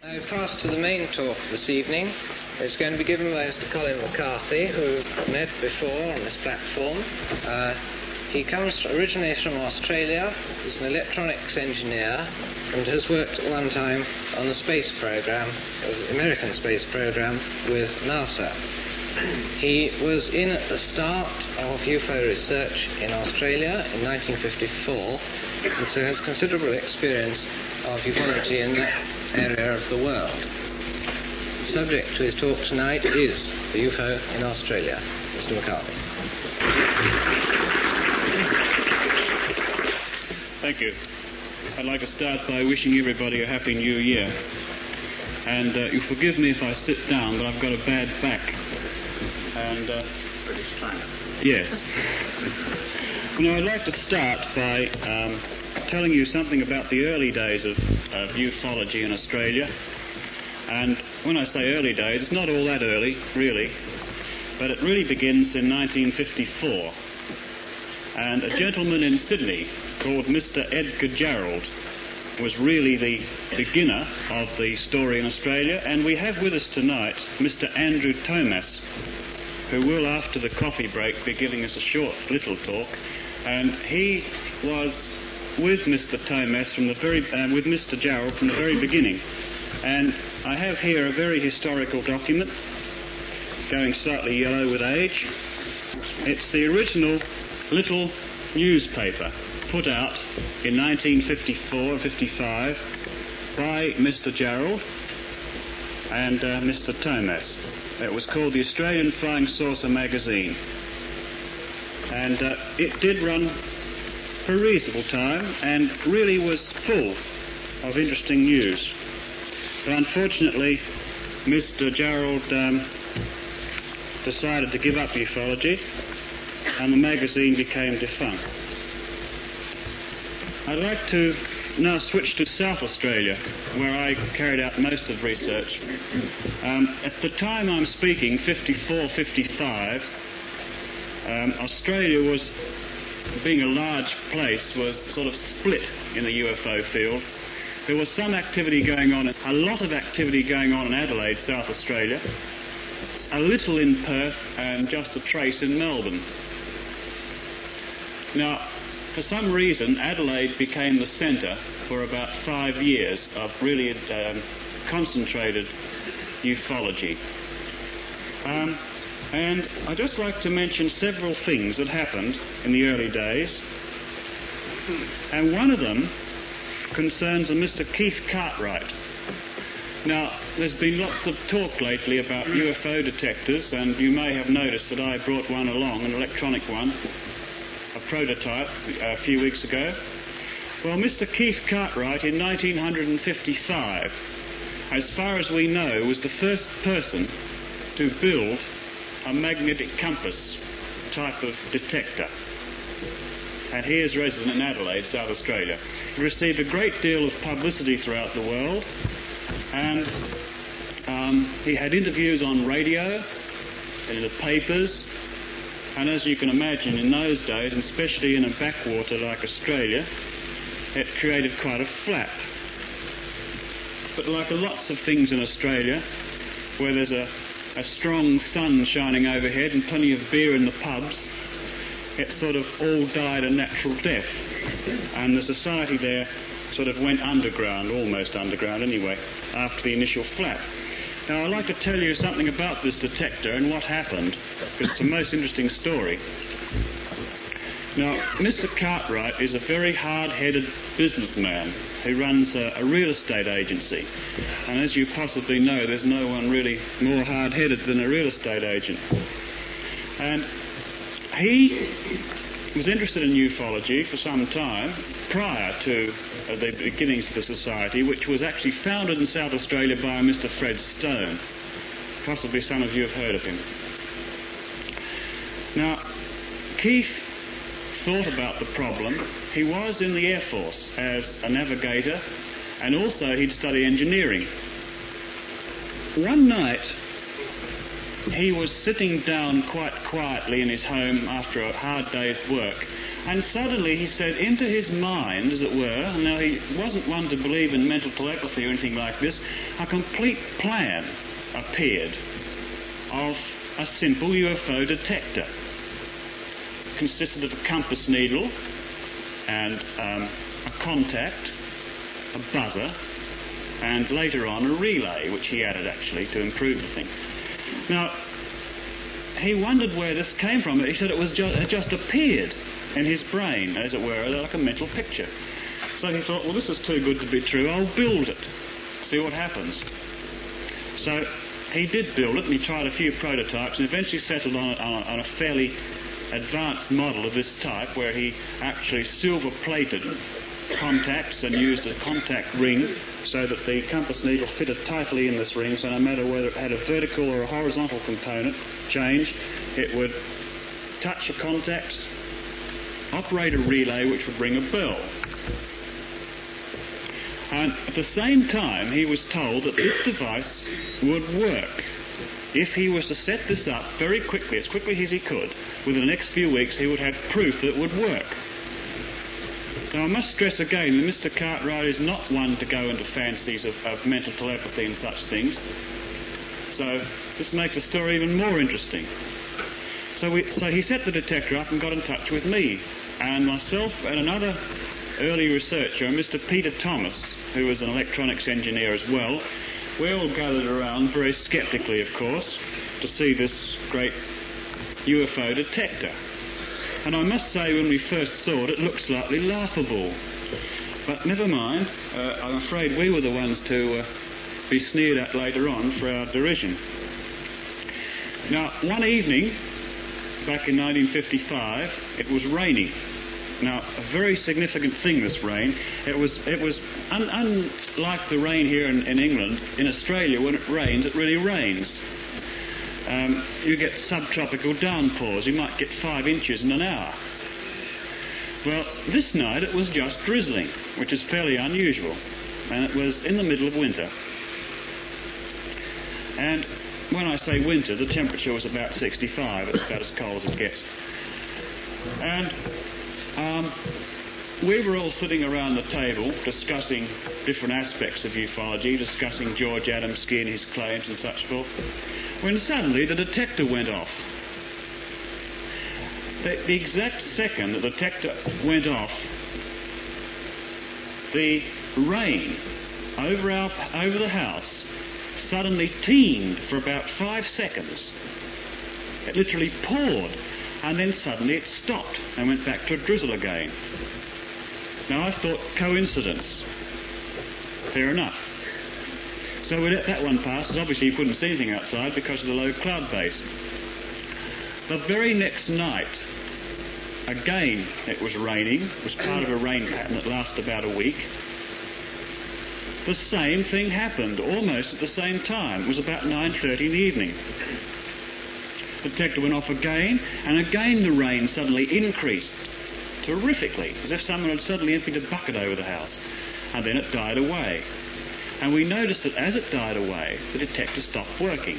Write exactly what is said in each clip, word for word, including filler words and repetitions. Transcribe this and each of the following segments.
I pass to the main talk this evening. It's going to be given by Mister Colin McCarthy, who met before on this platform. Uh, he comes originally from Australia. He's an electronics engineer and has worked at one time on the space program, the American space program, with NASA. He was in at the start of U F O research in Australia in nineteen fifty-four, and so has considerable experience of ufology in that area of the world. The subject to his talk tonight is the U F O in Australia. Mister McCarthy. Thank you. I'd like to start by wishing everybody a Happy New Year. And uh, you forgive me if I sit down, but I've got a bad back. And uh, British China. Yes. You know, I'd like to start by um, telling you something about the early days of, of ufology in Australia. And when I say early days, it's not all that early, really, but it really begins in nineteen fifty-four. And a gentleman in Sydney called Mister Edgar Jarrell was really the beginner of the story in Australia. And we have with us tonight Mister Andrew Thomas, who will, after the coffee break, be giving us a short little talk. And he was with Mister Thomas from the very, uh, with Mister Jarrell from the very beginning. And I have here a very historical document, going slightly yellow with age. It's the original little newspaper put out in nineteen fifty-four and fifty-five by Mister Jarrell and uh, Mister Thomas. It was called the Australian Flying Saucer Magazine. And uh, it did run for a reasonable time and really was full of interesting news. But unfortunately, Mister Jarrell um, decided to give up ufology, and the magazine became defunct. I'd like to now switch to South Australia, where I carried out most of the research. Um, at the time I'm speaking, fifty-four fifty-five, um, Australia was, being a large place, was sort of split in the U F O field. There was some activity going on, a lot of activity going on in Adelaide, South Australia, a little in Perth, and just a trace in Melbourne. Now, for some reason, Adelaide became the centre for about five years of really um, concentrated ufology. Um, and I'd just like to mention several things that happened in the early days. And one of them concerns a Mister Keith Cartwright. Now, there's been lots of talk lately about U F O detectors, and you may have noticed that I brought one along, an electronic one, a prototype, a few weeks ago. Well, Mister Keith Cartwright in nineteen fifty-five, as far as we know, was the first person to build a magnetic compass type of detector. And he is resident in Adelaide, South Australia. He received a great deal of publicity throughout the world, and um, he had interviews on radio and in the papers. And as you can imagine, in those days, and especially in a backwater like Australia, it created quite a flap. But like lots of things in Australia, where there's a, a strong sun shining overhead and plenty of beer in the pubs, it sort of all died a natural death. And the society there sort of went underground, almost underground anyway, after the initial flap. Now, I'd like to tell you something about this detector and what happened, because it's a most interesting story. Now, Mister Cartwright is a very hard-headed businessman who runs a, a real estate agency. And as you possibly know, there's no one really more hard-headed than a real estate agent. And he was interested in ufology for some time prior to uh, the beginnings of the society, which was actually founded in South Australia by a Mister Fred Stone. Possibly some of you have heard of him. Now, Keith thought about the problem. He was in the Air Force as a navigator, and also he'd studied engineering. One night, he was sitting down quite quietly in his home after a hard day's work, And suddenly, he said, into his mind, as it were, now he wasn't one to believe in mental telepathy or anything like this, a complete plan appeared of a simple U F O detector. It consisted of a compass needle and um, a contact, a buzzer, and later on a relay, which he added actually to improve the thing. Now, he wondered where this came from. He said it was ju- it just appeared in his brain, as it were, like a mental picture. So he thought, well, this is too good to be true, I'll build it, see what happens. So he did build it, and he tried a few prototypes, and eventually settled on a, on a, on a fairly advanced model of this type, where he actually silver-plated contacts and used a contact ring so that the compass needle fitted tightly in this ring, so no matter whether it had a vertical or a horizontal component change, it would touch a contact, operate a relay which would ring a bell. And at the same time, he was told that this device would work. If he was to set this up very quickly, as quickly as he could, within the next few weeks, he would have proof that it would work. Now, I must stress again that Mister Cartwright is not one to go into fancies of, of mental telepathy and such things. So this makes the story even more interesting. So, we, so he set the detector up and got in touch with me, and myself and another early researcher, Mister Peter Thomas, who was an electronics engineer as well. We all gathered around, very sceptically of course, to see this great U F O detector. And I must say, when we first saw it, it looked slightly laughable. But never mind, uh, I'm afraid we were the ones to uh, be sneered at later on for our derision. Now, one evening, back in nineteen fifty-five, it was raining. Now, a very significant thing, this rain. It was, it was un- unlike the rain here in, in England. In Australia, when it rains, it really rains. Um, you get subtropical downpours. You might get five inches in an hour. Well, this night it was just drizzling, which is fairly unusual. And it was in the middle of winter. And when I say winter, the temperature was about sixty-five. It's about as cold as it gets. And um, we were all sitting around the table discussing different aspects of ufology, discussing George Adamski and his claims and such forth, when suddenly the detector went off. The, the exact second the detector went off, the rain over, our, over the house suddenly teemed for about five seconds. It literally poured, and then suddenly it stopped and went back to a drizzle again. Now I thought, coincidence. Fair enough. So we let that one pass, as obviously you couldn't see anything outside because of the low cloud base. The very next night, again it was raining. It was part of a rain pattern that lasted about a week. The same thing happened, almost at the same time. It was about nine thirty in the evening. The detector went off again, and again the rain suddenly increased terrifically, as if someone had suddenly emptied a bucket over the house. And then it died away. And we noticed that as it died away, the detector stopped working.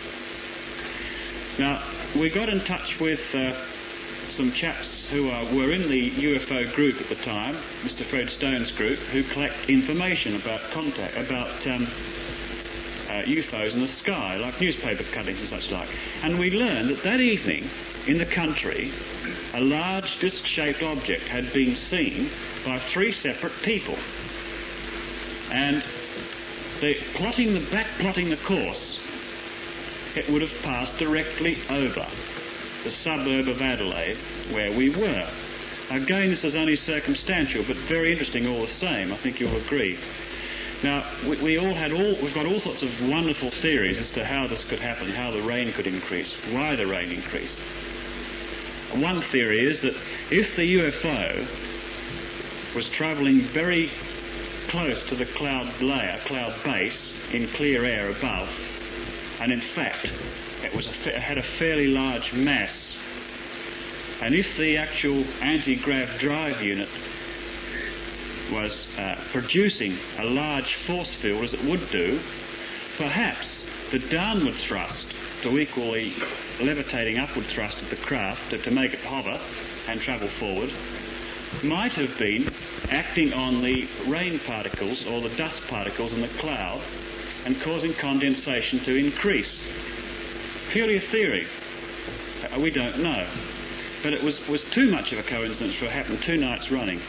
Now, we got in touch with uh, some chaps who uh, were in the U F O group at the time, Mister Fred Stone's group, who collect information about contact, about um, uh, U F Os in the sky, like newspaper cuttings and such like. And we learned that that evening, in the country, a large disc-shaped object had been seen by three separate people. And they, plotting the back plotting the course, it would have passed directly over the suburb of Adelaide, where we were. Again, this is only circumstantial, but very interesting all the same. I think you'll agree. Now, we, we all had all we've got all sorts of wonderful theories as to how this could happen, how the rain could increase, why the rain increased. One theory is that if the U F O was travelling very close to the cloud layer, cloud base, in clear air above, and in fact it was a, it had a fairly large mass, and if the actual anti-grav drive unit was uh, producing a large force field, as it would do, perhaps the downward thrust to equal the levitating upward thrust of the craft to, to make it hover and travel forward might have been acting on the rain particles or the dust particles in the cloud and causing condensation to increase. Purely a theory. Uh, we don't know. But it was, was too much of a coincidence for it to happen two nights running.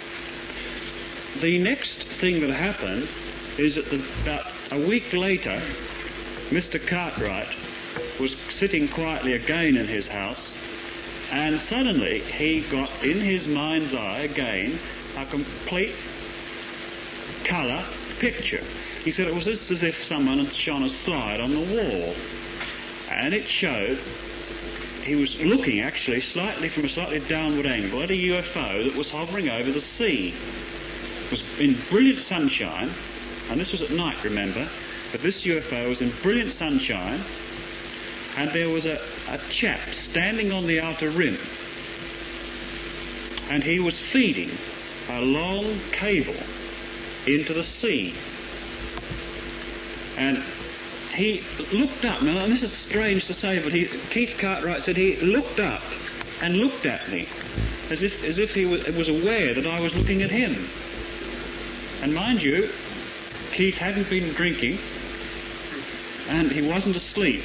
The next thing that happened is that the, about a week later, Mister Cartwright was sitting quietly again in his house, and suddenly he got in his mind's eye again a complete colour picture. He said it was just as if someone had shone a slide on the wall, and it showed he was looking actually slightly from a slightly downward angle at a U F O that was hovering over the sea. It was in brilliant sunshine, and this was at night, remember, but this U F O was in brilliant sunshine, and there was a, a chap standing on the outer rim, and he was feeding a long cable into the sea. And he looked up, now and this is strange to say, but he, Keith Cartwright said he looked up and looked at me as if as if he was, was aware that I was looking at him. And mind you, Keith hadn't been drinking and he wasn't asleep.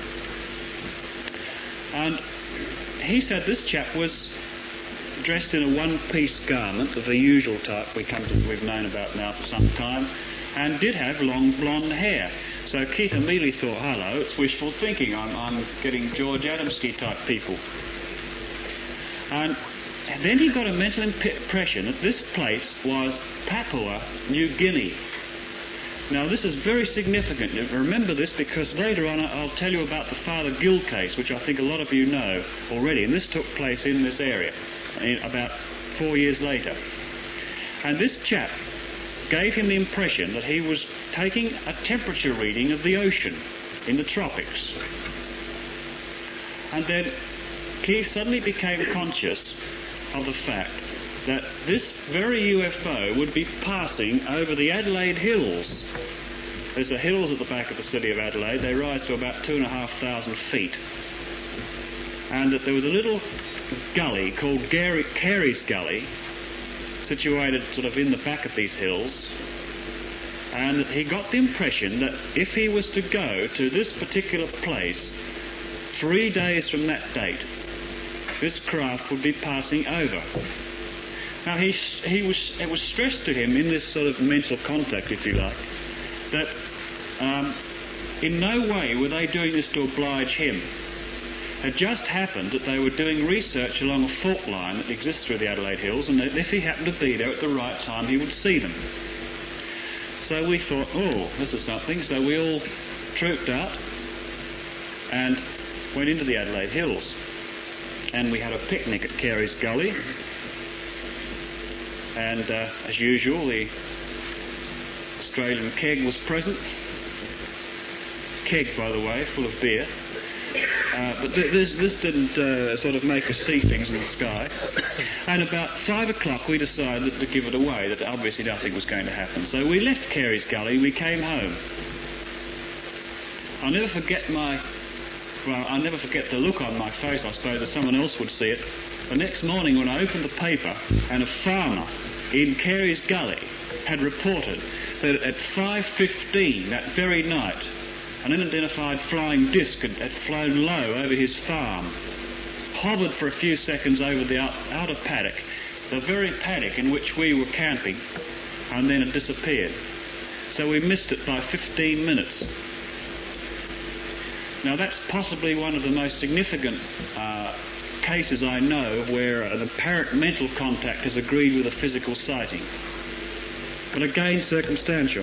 And he said this chap was dressed in a one-piece garment of the usual type we come to, we've known about now for some time, and did have long blonde hair. So Keith immediately thought, hello, it's wishful thinking. I'm, I'm getting George Adamski type people. And then he got a mental impression that this place was Papua New Guinea. Now this is very significant. Remember this because later on I'll tell you about the Father Gill case, which I think a lot of you know already. And this took place in this area in about four years later. And this chap gave him the impression that he was taking a temperature reading of the ocean in the tropics. And then Keith suddenly became conscious of the fact that this very U F O would be passing over the Adelaide Hills. There's the hills at the back of the city of Adelaide. They rise to about two and a half thousand feet. And that there was a little gully called Gary, Carey's Gully, situated sort of in the back of these hills, and he got the impression that if he was to go to this particular place three days from that date, this craft would be passing over. Now he he was it was stressed to him in this sort of mental contact, if you like, that um, in no way were they doing this to oblige him. It just happened that they were doing research along a fault line that exists through the Adelaide Hills, and that if he happened to be there at the right time, he would see them. So we thought, oh, this is something. So we all trooped out and went into the Adelaide Hills. And we had a picnic at Carey's Gully. And uh, as usual, the Australian keg was present. Keg, by the way, full of beer. Uh, but th- this, this didn't uh, sort of make us see things in the sky. And about five o'clock we decided to give it away, that obviously nothing was going to happen. So we left Carey's Gully, we came home. I'll never forget my, well, I'll never forget the look on my face, I suppose, if someone else would see it. The next morning when I opened the paper, and a farmer in Carey's Gully had reported that at five fifteen that very night, an unidentified flying disc had, had flown low over his farm, hovered for a few seconds over the out, outer paddock, the very paddock in which we were camping, and then it disappeared. So we missed it by fifteen minutes. Now that's possibly one of the most significant uh, cases I know where an apparent mental contact has agreed with a physical sighting. But again, circumstantial.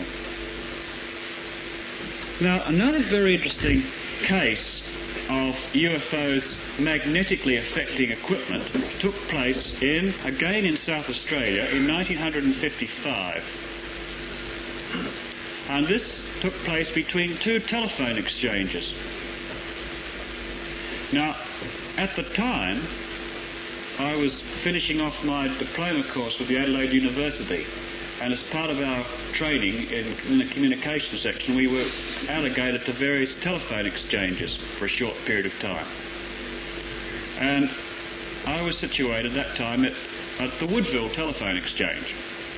Now, another very interesting case of U F Os magnetically affecting equipment took place in, again in South Australia, in nineteen fifty-five. And this took place between two telephone exchanges. Now, at the time, I was finishing off my diploma course with the Adelaide University, And as part of our training in, in the communication section, we were allocated to various telephone exchanges for a short period of time. And I was situated at that time at, at the Woodville Telephone Exchange.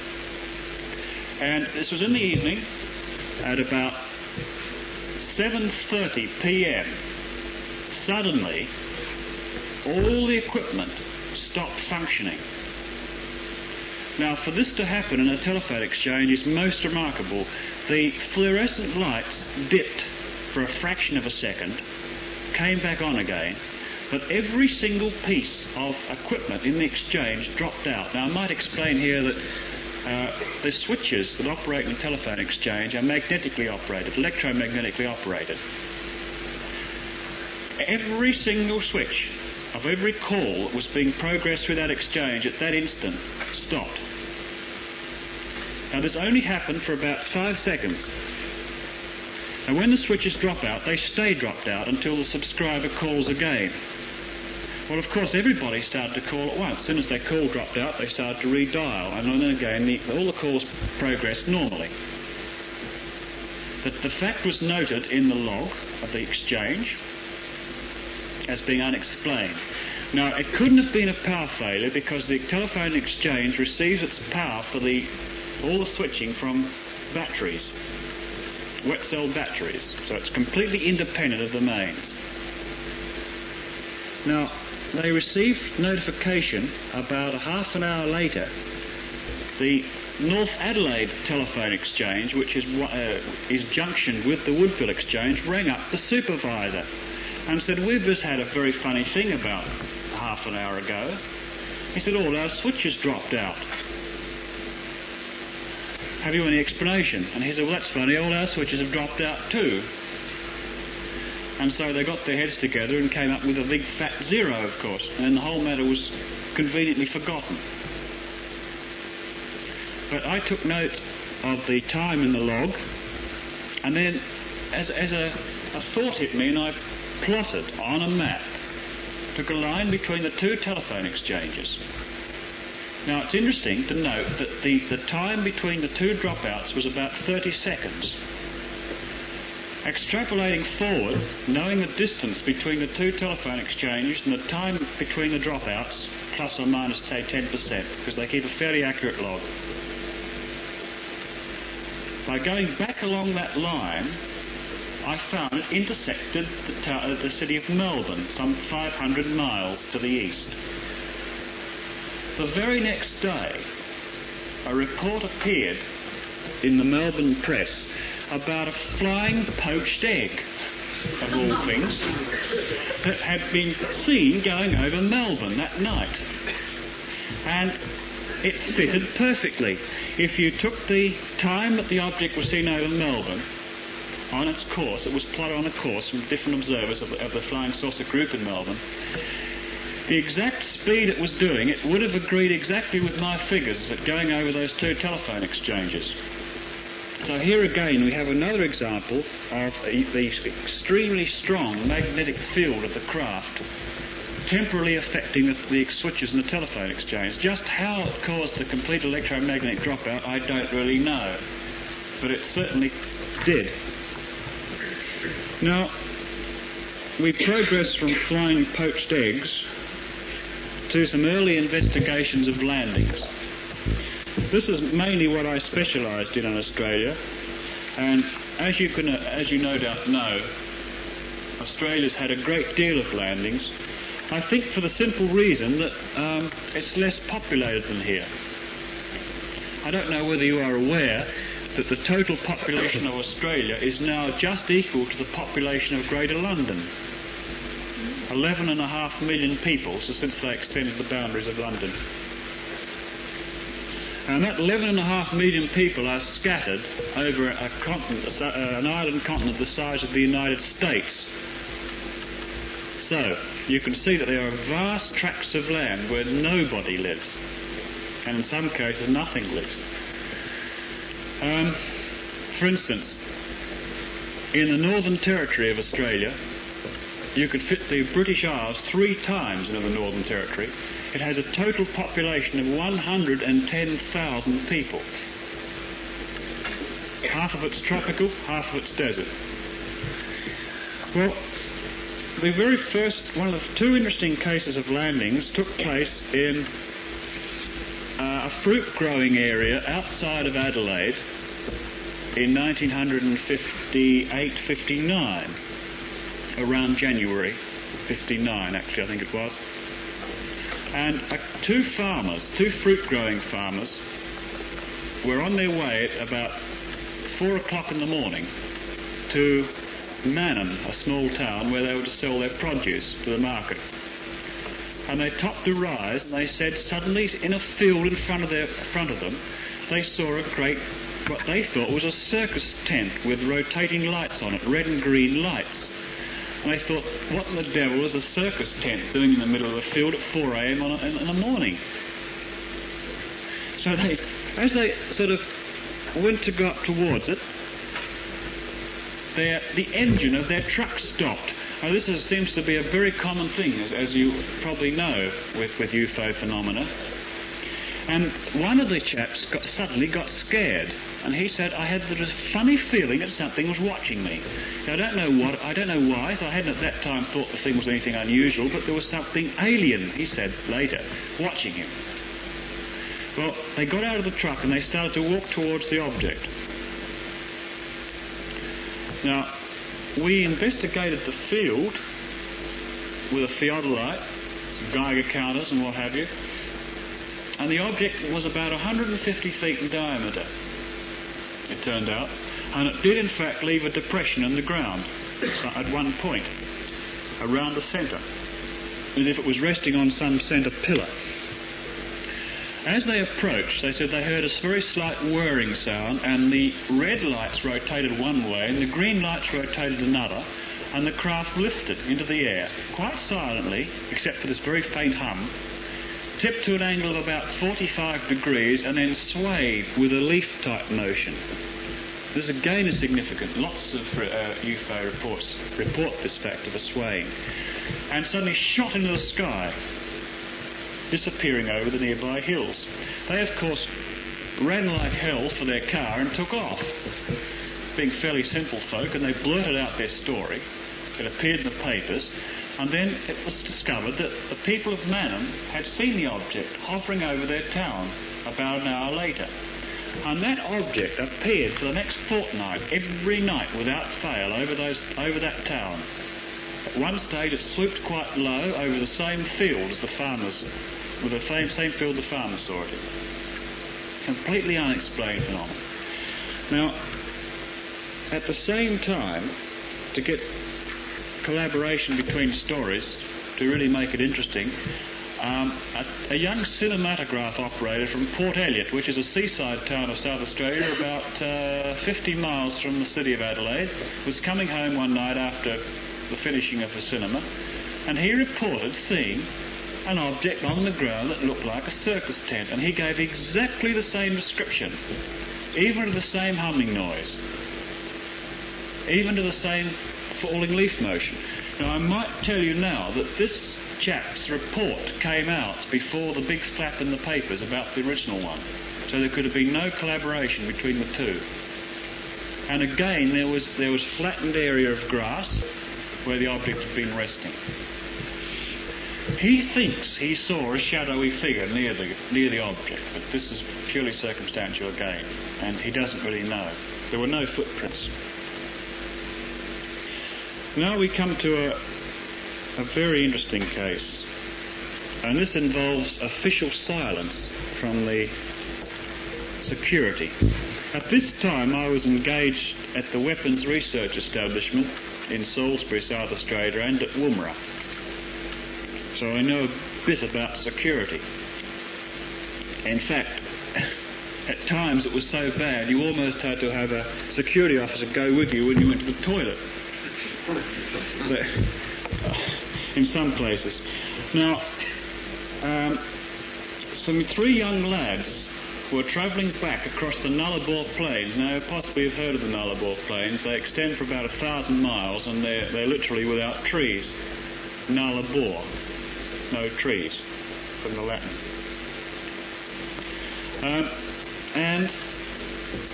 And this was in the evening at about seven thirty p m Suddenly, all the equipment stopped functioning. Now, for this to happen in a telephone exchange is most remarkable. The fluorescent lights dipped for a fraction of a second, came back on again, but every single piece of equipment in the exchange dropped out. Now, I might explain here that uh, the switches that operate in a telephone exchange are magnetically operated, electromagnetically operated. Every single switch of every call that was being progressed through that exchange at that instant stopped. Now, this only happened for about five seconds. And when the switches drop out, they stay dropped out until the subscriber calls again. Well, of course, everybody started to call at once. As soon as their call dropped out, they started to redial, and then again, the, all the calls progressed normally. But the fact was noted in the log of the exchange as being unexplained. Now, it couldn't have been a power failure because the telephone exchange receives its power for the all the switching from batteries, wet cell batteries, so it's completely independent of the mains. Now, they received notification about a half an hour later. The North Adelaide Telephone Exchange, which is uh, is junctioned with the Woodville Exchange, rang up the supervisor and said, "We've just had a very funny thing about half an hour ago." He said, "All our switches dropped out. Have you any explanation?" And he said, "Well, that's funny, all our switches have dropped out too." And so they got their heads together and came up with a big fat zero, of course, and the whole matter was conveniently forgotten. But I took note of the time in the log, and then as, as a, a thought hit me, and I plotted on a map, took a line between the two telephone exchanges. Now, it's interesting to note that the, the time between the two dropouts was about thirty seconds. Extrapolating forward, knowing the distance between the two telephone exchanges and the time between the dropouts, plus or minus, say, ten percent, because they keep a fairly accurate log. By going back along that line, I found it intersected the, ta- the city of Melbourne, some five hundred miles to the east. The very next day, a report appeared in the Melbourne press about a flying poached egg, of all things, that had been seen going over Melbourne that night. And it fitted perfectly. If you took the time that the object was seen over Melbourne on its course, it was plotted on a course from different observers of the, of the flying saucer group in Melbourne, the exact speed it was doing, it would have agreed exactly with my figures at going over those two telephone exchanges. So here again we have another example of the extremely strong magnetic field of the craft temporarily affecting the, the switches in the telephone exchange. Just how it caused the complete electromagnetic dropout, I don't really know, but it certainly did. Now, we progressed from flying poached eggs to some early investigations of landings. This is mainly what I specialised in in Australia, and as you can, as you no doubt know, Australia's had a great deal of landings. I think for the simple reason that um, it's less populated than here. I don't know whether you are aware that the total population of Australia is now just equal to the population of Greater London. Eleven and a half million people, so since they extended the boundaries of London. And that eleven and a half million people are scattered over a continent, uh, an island continent the size of the United States. So, you can see that there are vast tracts of land where nobody lives, and in some cases nothing lives. Um, for instance, in the Northern Territory of Australia, you could fit the British Isles three times into the Northern Territory. It has a total population of one hundred ten thousand people. half of it's tropical, half of it's desert. Well, the very first, one of the two interesting cases of landings took place in uh, a fruit-growing area outside of Adelaide in nineteen fifty-eight fifty-nine, around January fifty-nine, actually, I think it was. And uh, two farmers, two fruit-growing farmers, were on their way at about four o'clock in the morning to Manham, a small town where they were to sell their produce to the market. And they topped a rise, and they said suddenly in a field in front of their front of them, they saw a great, what they thought was a circus tent with rotating lights on it, red and green lights. And they thought, what in the devil is a circus tent doing in the middle of a field at four a.m. On a, in, in the morning? So they, as they sort of went to go up towards it, their, the engine of their truck stopped. Now this is, seems to be a very common thing, as, as you probably know, with, with U F O phenomena. And one of the chaps got, suddenly got scared, and he said, I had the funny feeling that something was watching me. Now, I don't know what, I don't know why, so I hadn't at that time thought the thing was anything unusual, but there was something alien, he said later, watching him. Well, they got out of the truck and they started to walk towards the object. Now, we investigated the field with a theodolite, Geiger counters and what have you, and the object was about one hundred fifty feet in diameter, it turned out, and it did in fact leave a depression in the ground at one point, around the centre, as if it was resting on some centre pillar. As they approached, they said they heard a very slight whirring sound, and the red lights rotated one way and the green lights rotated another, and the craft lifted into the air, quite silently, except for this very faint hum, tipped to an angle of about forty-five degrees, and then swayed with a leaf-type motion. This again is significant. Lots of uh, U F O reports report this fact of a swaying. And suddenly shot into the sky, disappearing over the nearby hills. They, of course, ran like hell for their car and took off, being fairly simple folk, and they blurted out their story. It appeared in the papers, and then it was discovered that the people of Manham had seen the object hovering over their town about an hour later. And that object appeared for the next fortnight, every night without fail, over those over that town. At one stage it swooped quite low over the same field as the farmers, with the same, same field the farmers saw it in. Completely unexplained phenomenon. Now, at the same time, to get collaboration between stories, to really make it interesting, um, a, a young cinematograph operator from Port Elliot, which is a seaside town of South Australia, about uh, fifty miles from the city of Adelaide, was coming home one night after the finishing of the cinema, and he reported seeing an object on the ground that looked like a circus tent, and he gave exactly the same description, even to the same humming noise, even to the same falling leaf motion. Now, I might tell you now that this chap's report came out before the big flap in the papers about the original one, so there could have been no collaboration between the two. And again, there was there was flattened area of grass where the object had been resting. He thinks he saw a shadowy figure near the near the object, but this is purely circumstantial again, and he doesn't really know. There were no footprints. Now we come to a, a very interesting case, and this involves official silence from the security. At this time I was engaged at the Weapons Research Establishment in Salisbury, South Australia, and at Woomera. So I know a bit about security. In fact, at times it was so bad you almost had to have a security officer go with you when you went to the toilet. But, uh, in some places. Now, um, some three young lads were travelling back across the Nullarbor Plains. Now, possibly you've heard of the Nullarbor Plains. They extend for about a thousand miles, and they're, they're literally without trees. Nullarbor, no trees, from the Latin. Um, and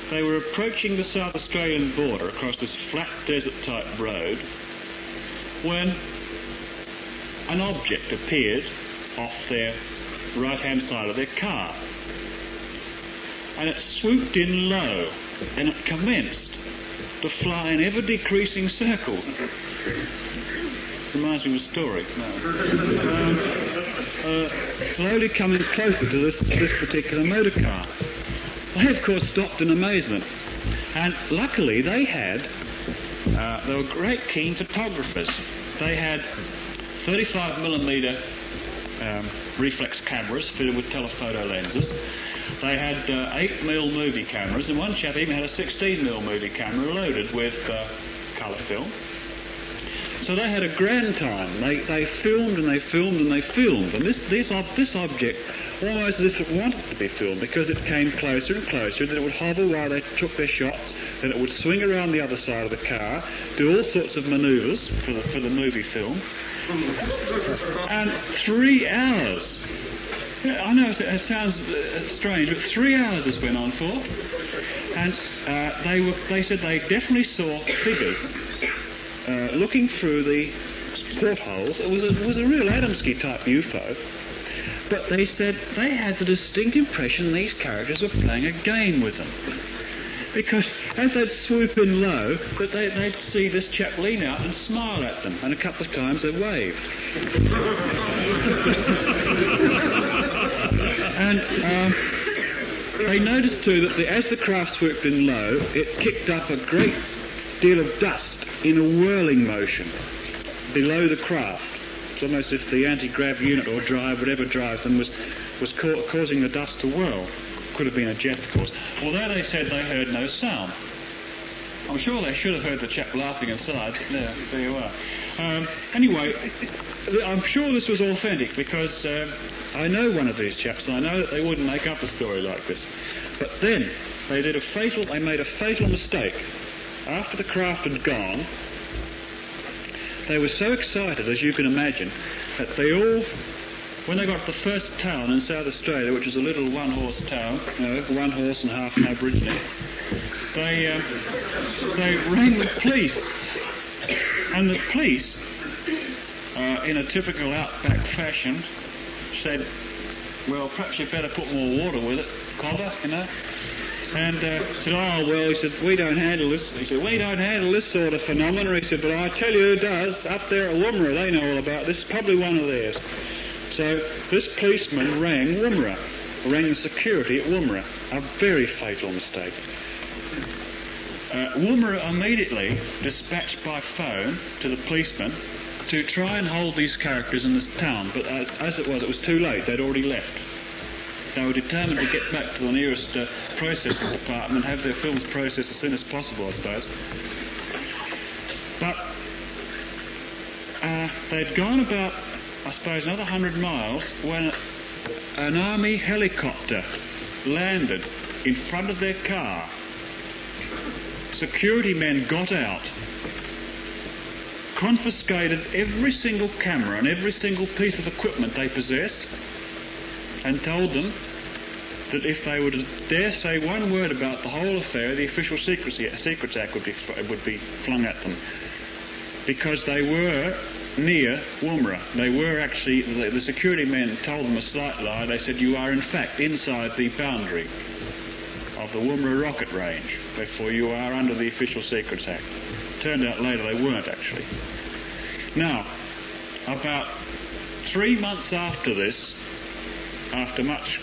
they were approaching the South Australian border across this flat desert-type road when an object appeared off their right-hand side of their car. And it swooped in low, and it commenced to fly in ever-decreasing circles. Reminds me of a story. No. Um, uh, slowly coming closer to this, this particular motor car. They, of course, stopped in amazement. And luckily, they had, uh, they were great keen photographers. They had thirty-five millimeter um, reflex cameras fitted with telephoto lenses. They had uh, eight mil movie cameras, and one chap even had a sixteen mil movie camera loaded with uh, colour film. So they had a grand time. They they filmed and they filmed and they filmed, and this this ob- this object, almost as if it wanted to be filmed, because it came closer and closer. Then it would hover while they took their shots. Then it would swing around the other side of the car, do all sorts of manoeuvres for the for the movie film, and three hours. I know it sounds strange, but three hours this went on for, and uh, they were. They said they definitely saw figures uh, looking through the portholes. It was a, it was a real Adamski type U F O, but they said they had the distinct impression these characters were playing a game with them, because as they'd swoop in low, that they, they'd see this chap lean out and smile at them, and a couple of times they waved. And um, they noticed too that the, as the craft swooped in low, it kicked up a great deal of dust in a whirling motion below the craft. It's almost as if the anti-grav unit or drive, whatever drives them, was, was ca- causing the dust to whirl. Could have been a jet, of course. Although they said they heard no sound. I'm sure they should have heard the chap laughing inside. There, there you are. Um, anyway, I'm sure this was authentic, because uh, I know one of these chaps, and I know that they wouldn't make up a story like this. But then they did a fatal, they made a fatal mistake. After the craft had gone, they were so excited, as you can imagine, that they all, when they got to the first town in South Australia, which was a little one-horse town, you know, one horse and half an Aborigine, they uh, they rang the police, and the police, uh, in a typical outback fashion, said, "Well, perhaps you'd better put more water with it, cobber, you know." And uh, said, "Oh, well," he said, "we don't handle this." He said, "We don't handle this sort of phenomena." He said, "But I tell you who does. Up there at Woomera, they know all about this. Probably one of theirs." So this policeman rang Woomera, rang the security at Woomera. A very fatal mistake. Uh, Woomera immediately dispatched by phone to the policeman to try and hold these characters in this town, but uh, as it was, it was too late. They'd already left. They were determined to get back to the nearest uh, processing department and have their films processed as soon as possible, I suppose. But uh, they'd gone about, I suppose, another hundred miles when an army helicopter landed in front of their car. Security men got out, confiscated every single camera and every single piece of equipment they possessed, and told them that if they would dare say one word about the whole affair, the Official Secrecy, Secrets Act would be, would be flung at them. Because they were near Woomera. They were actually, the, the security men told them a slight lie. They said, "You are in fact inside the boundary of the Woomera rocket range. Therefore you are under the Official Secrets Act." Turned out later they weren't actually. Now, about three months after this, after much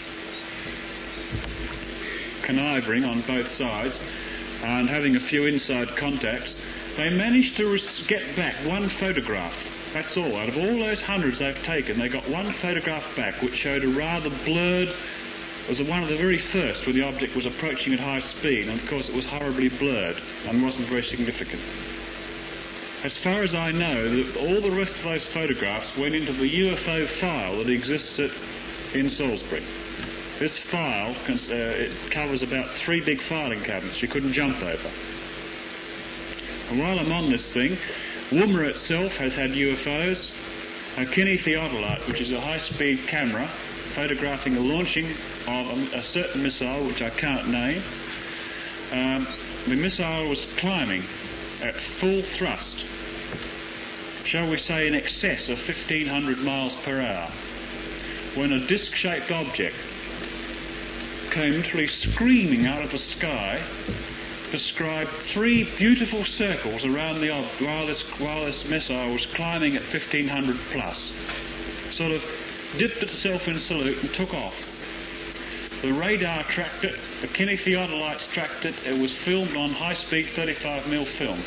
conniving on both sides and having a few inside contacts, they managed to res- get back one photograph. That's all. Out of all those hundreds they've taken, they got one photograph back which showed a rather blurred, it was one of the very first where the object was approaching at high speed, and of course it was horribly blurred and wasn't very significant. As far as I know, the, all the rest of those photographs went into the U F O file that exists at, in Salisbury. This file uh, it covers about three big filing cabinets you couldn't jump over. And while I'm on this thing, Woomera itself has had U F Os. A Kinney theodolite, which is a high-speed camera photographing the launching of a, a certain missile, which I can't name. um, the missile was climbing at full thrust, shall we say in excess of fifteen hundred miles per hour, when a disc-shaped object came literally screaming out of the sky, described three beautiful circles around the ob- while this while this missile was climbing at fifteen hundred plus. Sort of dipped itself in salute and took off. The radar tracked it, the kinetheodolites tracked it, it was filmed on high-speed thirty-five millimeter film.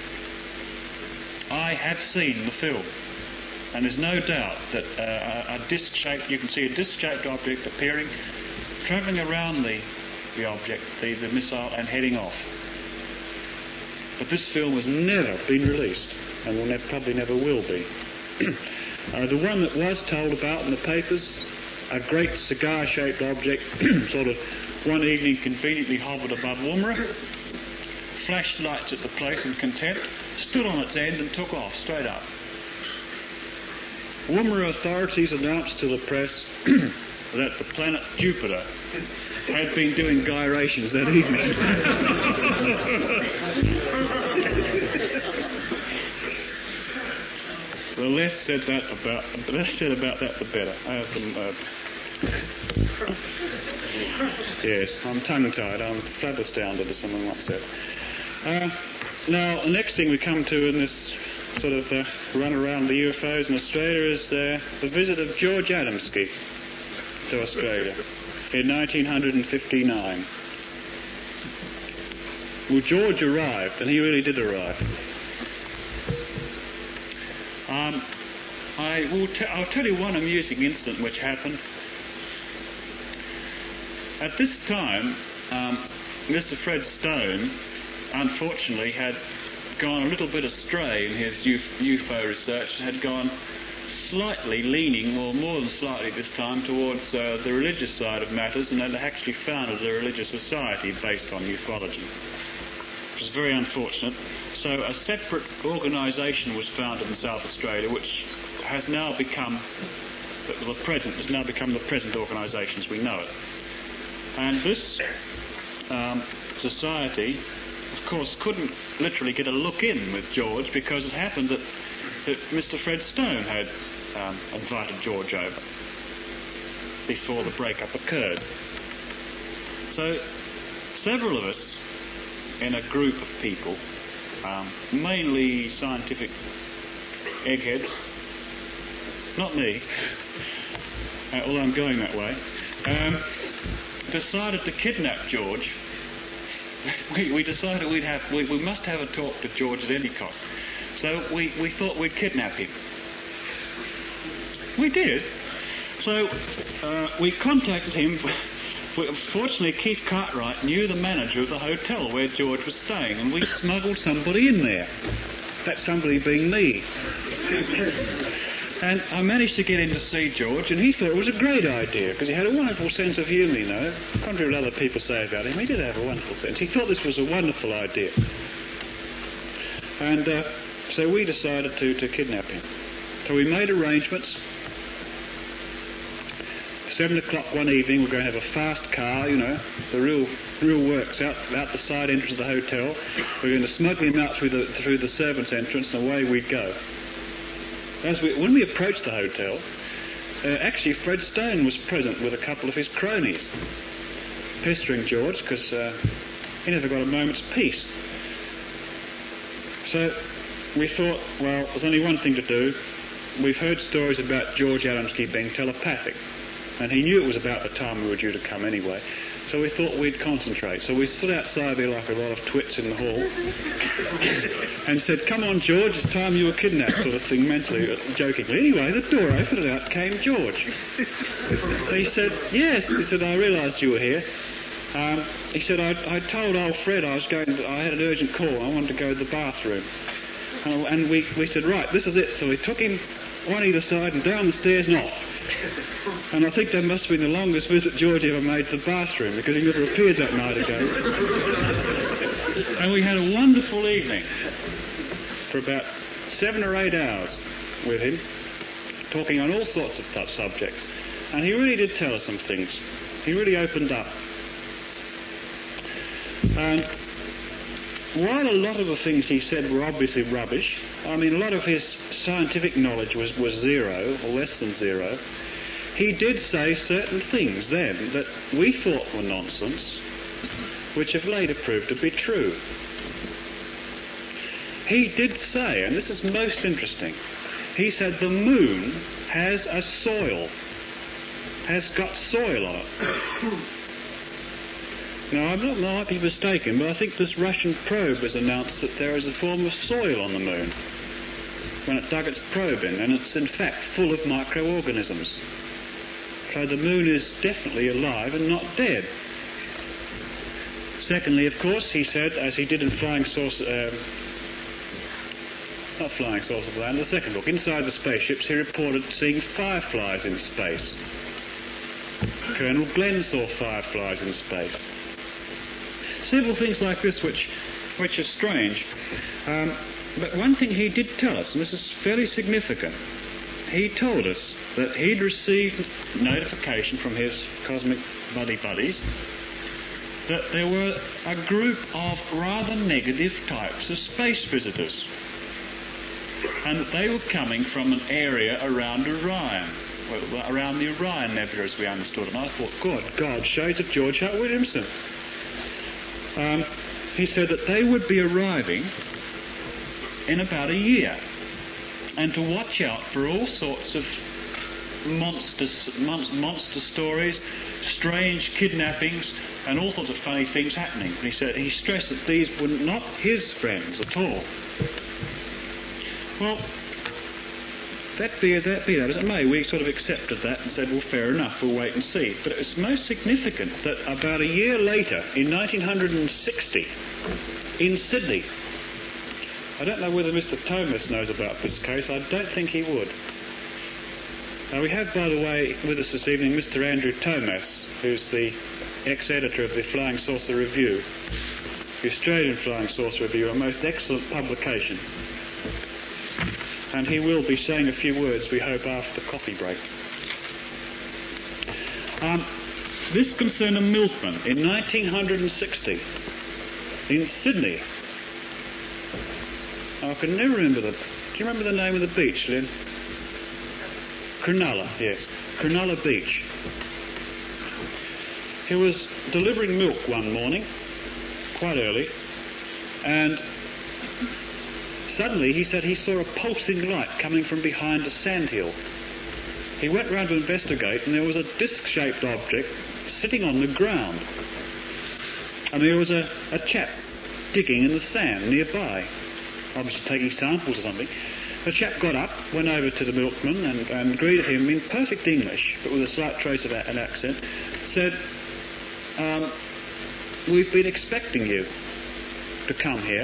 I have seen the film, and there's no doubt that uh, a, a disc-shaped, you can see a disc-shaped object appearing, travelling around the, the object, the, the missile, and heading off. But this film has never been released, and will ne- probably never will be. uh, the one that was told about in the papers, a great cigar-shaped object, sort of one evening conveniently hovered above Woomera, flashed lights at the place in contempt, stood on its end and took off straight up. Woomera authorities announced to the press that the planet Jupiter had been doing gyrations that evening. The less said that about, the less said about that, the better. I have some, uh, yes, I'm tongue-tied. I'm flabbergasted, as someone once said. Uh, now, the next thing we come to in this sort of uh, run around the U F Os in Australia is uh, the visit of George Adamski to Australia in nineteen fifty-nine. Well, George arrived, and he really did arrive. Um, I will t- I'll tell you one amusing incident which happened. At this time, um, Mister Fred Stone, unfortunately, had gone a little bit astray in his U F O research, had gone slightly leaning, or more than slightly this time, towards uh, the religious side of matters, and had actually founded a religious society based on ufology, which was very unfortunate. So a separate organisation was founded in South Australia, which has now become, the present, has now become the present organisation as we know it. And this um, society, of course, couldn't literally get a look in with George, because it happened that, that Mister Fred Stone had um, invited George over before the breakup occurred. So several of us in a group of people, um, mainly scientific eggheads, not me, uh, although I'm going that way, um, decided to kidnap George. We, we decided we'd have, we, we must have a talk to George at any cost. So we, we thought we'd kidnap him. We did. So uh, we contacted him. Fortunately, Keith Cartwright knew the manager of the hotel where George was staying, and we smuggled somebody in there. That somebody being me. And I managed to get in to see George, and he thought it was a great idea, because he had a wonderful sense of humour, you know. Contrary to what other people say about him, he did have a wonderful sense. He thought this was a wonderful idea. And uh, so we decided to, to kidnap him. So we made arrangements. Seven o'clock one evening, we're going to have a fast car, you know, the real real works, out out the side entrance of the hotel. We're going to smuggle him out through the through the servants' entrance, and away we'd go. As we, when we approached the hotel, uh, actually Fred Stone was present with a couple of his cronies, pestering George because uh, he never got a moment's peace. So we thought, well, there's only one thing to do. We've heard stories about George Adamski being telepathic, and he knew it was about the time we were due to come anyway. So we thought we'd concentrate. So we stood outside there like a lot of twits in the hall and said, "Come on, George, it's time you were kidnapped," sort of thing, mentally, jokingly. Anyway, the door opened and out came George. He said, "Yes," he said, "I realised you were here." Um, he said, I, I told old Fred I was going to, I had an urgent call, I wanted to go to the bathroom. And, and we, we said, right, this is it. So we took him one either side and down the stairs and off. And I think that must have been the longest visit George ever made to the bathroom, because he never appeared that night again. And we had a wonderful evening for about seven or eight hours with him, talking on all sorts of such subjects. And he really did tell us some things. He really opened up. And while a lot of the things he said were obviously rubbish, I mean, a lot of his scientific knowledge was, was zero, or less than zero, he did say certain things then that we thought were nonsense, which have later proved to be true. He did say, and this is most interesting, he said the moon has a soil, has got soil on it. Now, I'm not, I might be mistaken, but I think this Russian probe has announced that there is a form of soil on the moon when it dug its probe in, and it's in fact full of microorganisms. So the moon is definitely alive and not dead. Secondly, of course, he said, as he did in Flying Saucer, um, not Flying Saucer Land, the second book, Inside the Spaceships, he reported seeing fireflies in space. Colonel Glenn saw fireflies in space. Several things like this which, which are strange. Um, but one thing he did tell us, and this is fairly significant, he told us that he'd received notification from his cosmic buddy-buddies that there were a group of rather negative types of space visitors, and that they were coming from an area around Orion, well, around the Orion Nebula, as we understood. And I thought, God, God, shades of George Hart Williamson. Um, he said that they would be arriving in about a year, and to watch out for all sorts of monster, mon- monster stories, strange kidnappings, and all sorts of funny things happening. And he said he stressed that these were not his friends at all. Well, that be that be that as it may, we sort of accepted that and said, well, fair enough, we'll wait and see. But it was most significant that about a year later, in nineteen sixty, in Sydney, I don't know whether Mister Thomas knows about this case, I don't think he would. Now, we have, by the way, with us this evening Mister Andrew Thomas, who's the ex-editor of the Flying Saucer Review, the Australian Flying Saucer Review, a most excellent publication. And he will be saying a few words, we hope, after the coffee break. Um, this concerned a milkman in nineteen sixty in Sydney. I can never remember the... Do you remember the name of the beach, Lynn? Cronulla, yes. Cronulla Beach. He was delivering milk one morning, quite early, and suddenly he said he saw a pulsing light coming from behind a sandhill. He went round to investigate, and there was a disc-shaped object sitting on the ground. And there was a, a chap digging in the sand nearby, obviously taking samples or something. The chap got up, went over to the milkman and, and greeted him in perfect English, but with a slight trace of an accent, said, um, we've been expecting you to come here.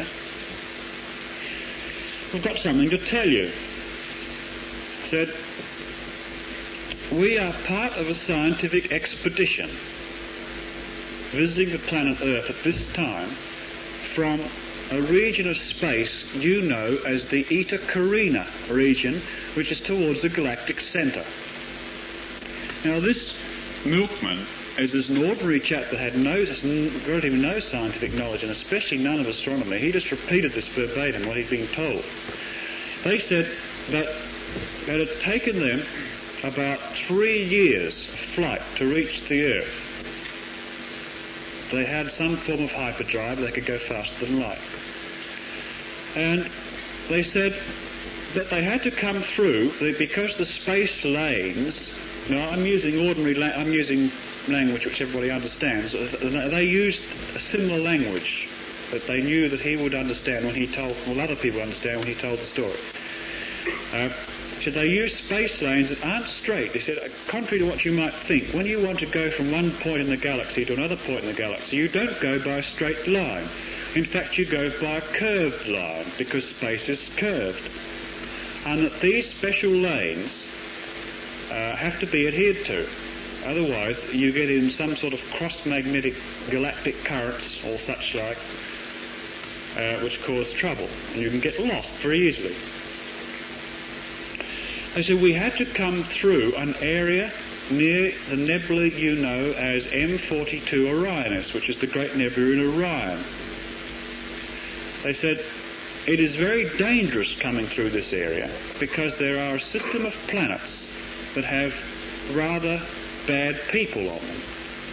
We've got something to tell you. Said, we are part of a scientific expedition visiting the planet Earth at this time from a region of space you know as the Eta Carina region, which is towards the galactic centre. Now, this milkman, as is an ordinary chap that had no, relatively no scientific knowledge, and especially none of astronomy, he just repeated this verbatim, what he'd been told. They said that it had taken them about three years of flight to reach the Earth. They had some form of hyperdrive, they could go faster than light. And they said that they had to come through, because the space lanes, now I'm using ordinary, la- I'm using language which everybody understands, they used a similar language that they knew that he would understand when he told, well, other people understand when he told the story. Uh, so they used space lanes that aren't straight. They said, contrary to what you might think, when you want to go from one point in the galaxy to another point in the galaxy, you don't go by a straight line. In fact, you go by a curved line, because space is curved. And that these special lanes uh, have to be adhered to. Otherwise, you get in some sort of cross-magnetic galactic currents or such like, uh, which cause trouble, and you can get lost very easily. They said we had to come through an area near the nebula you know as M forty-two Orionis, which is the great nebula in Orion. They said, it is very dangerous coming through this area because there are a system of planets that have rather bad people on them.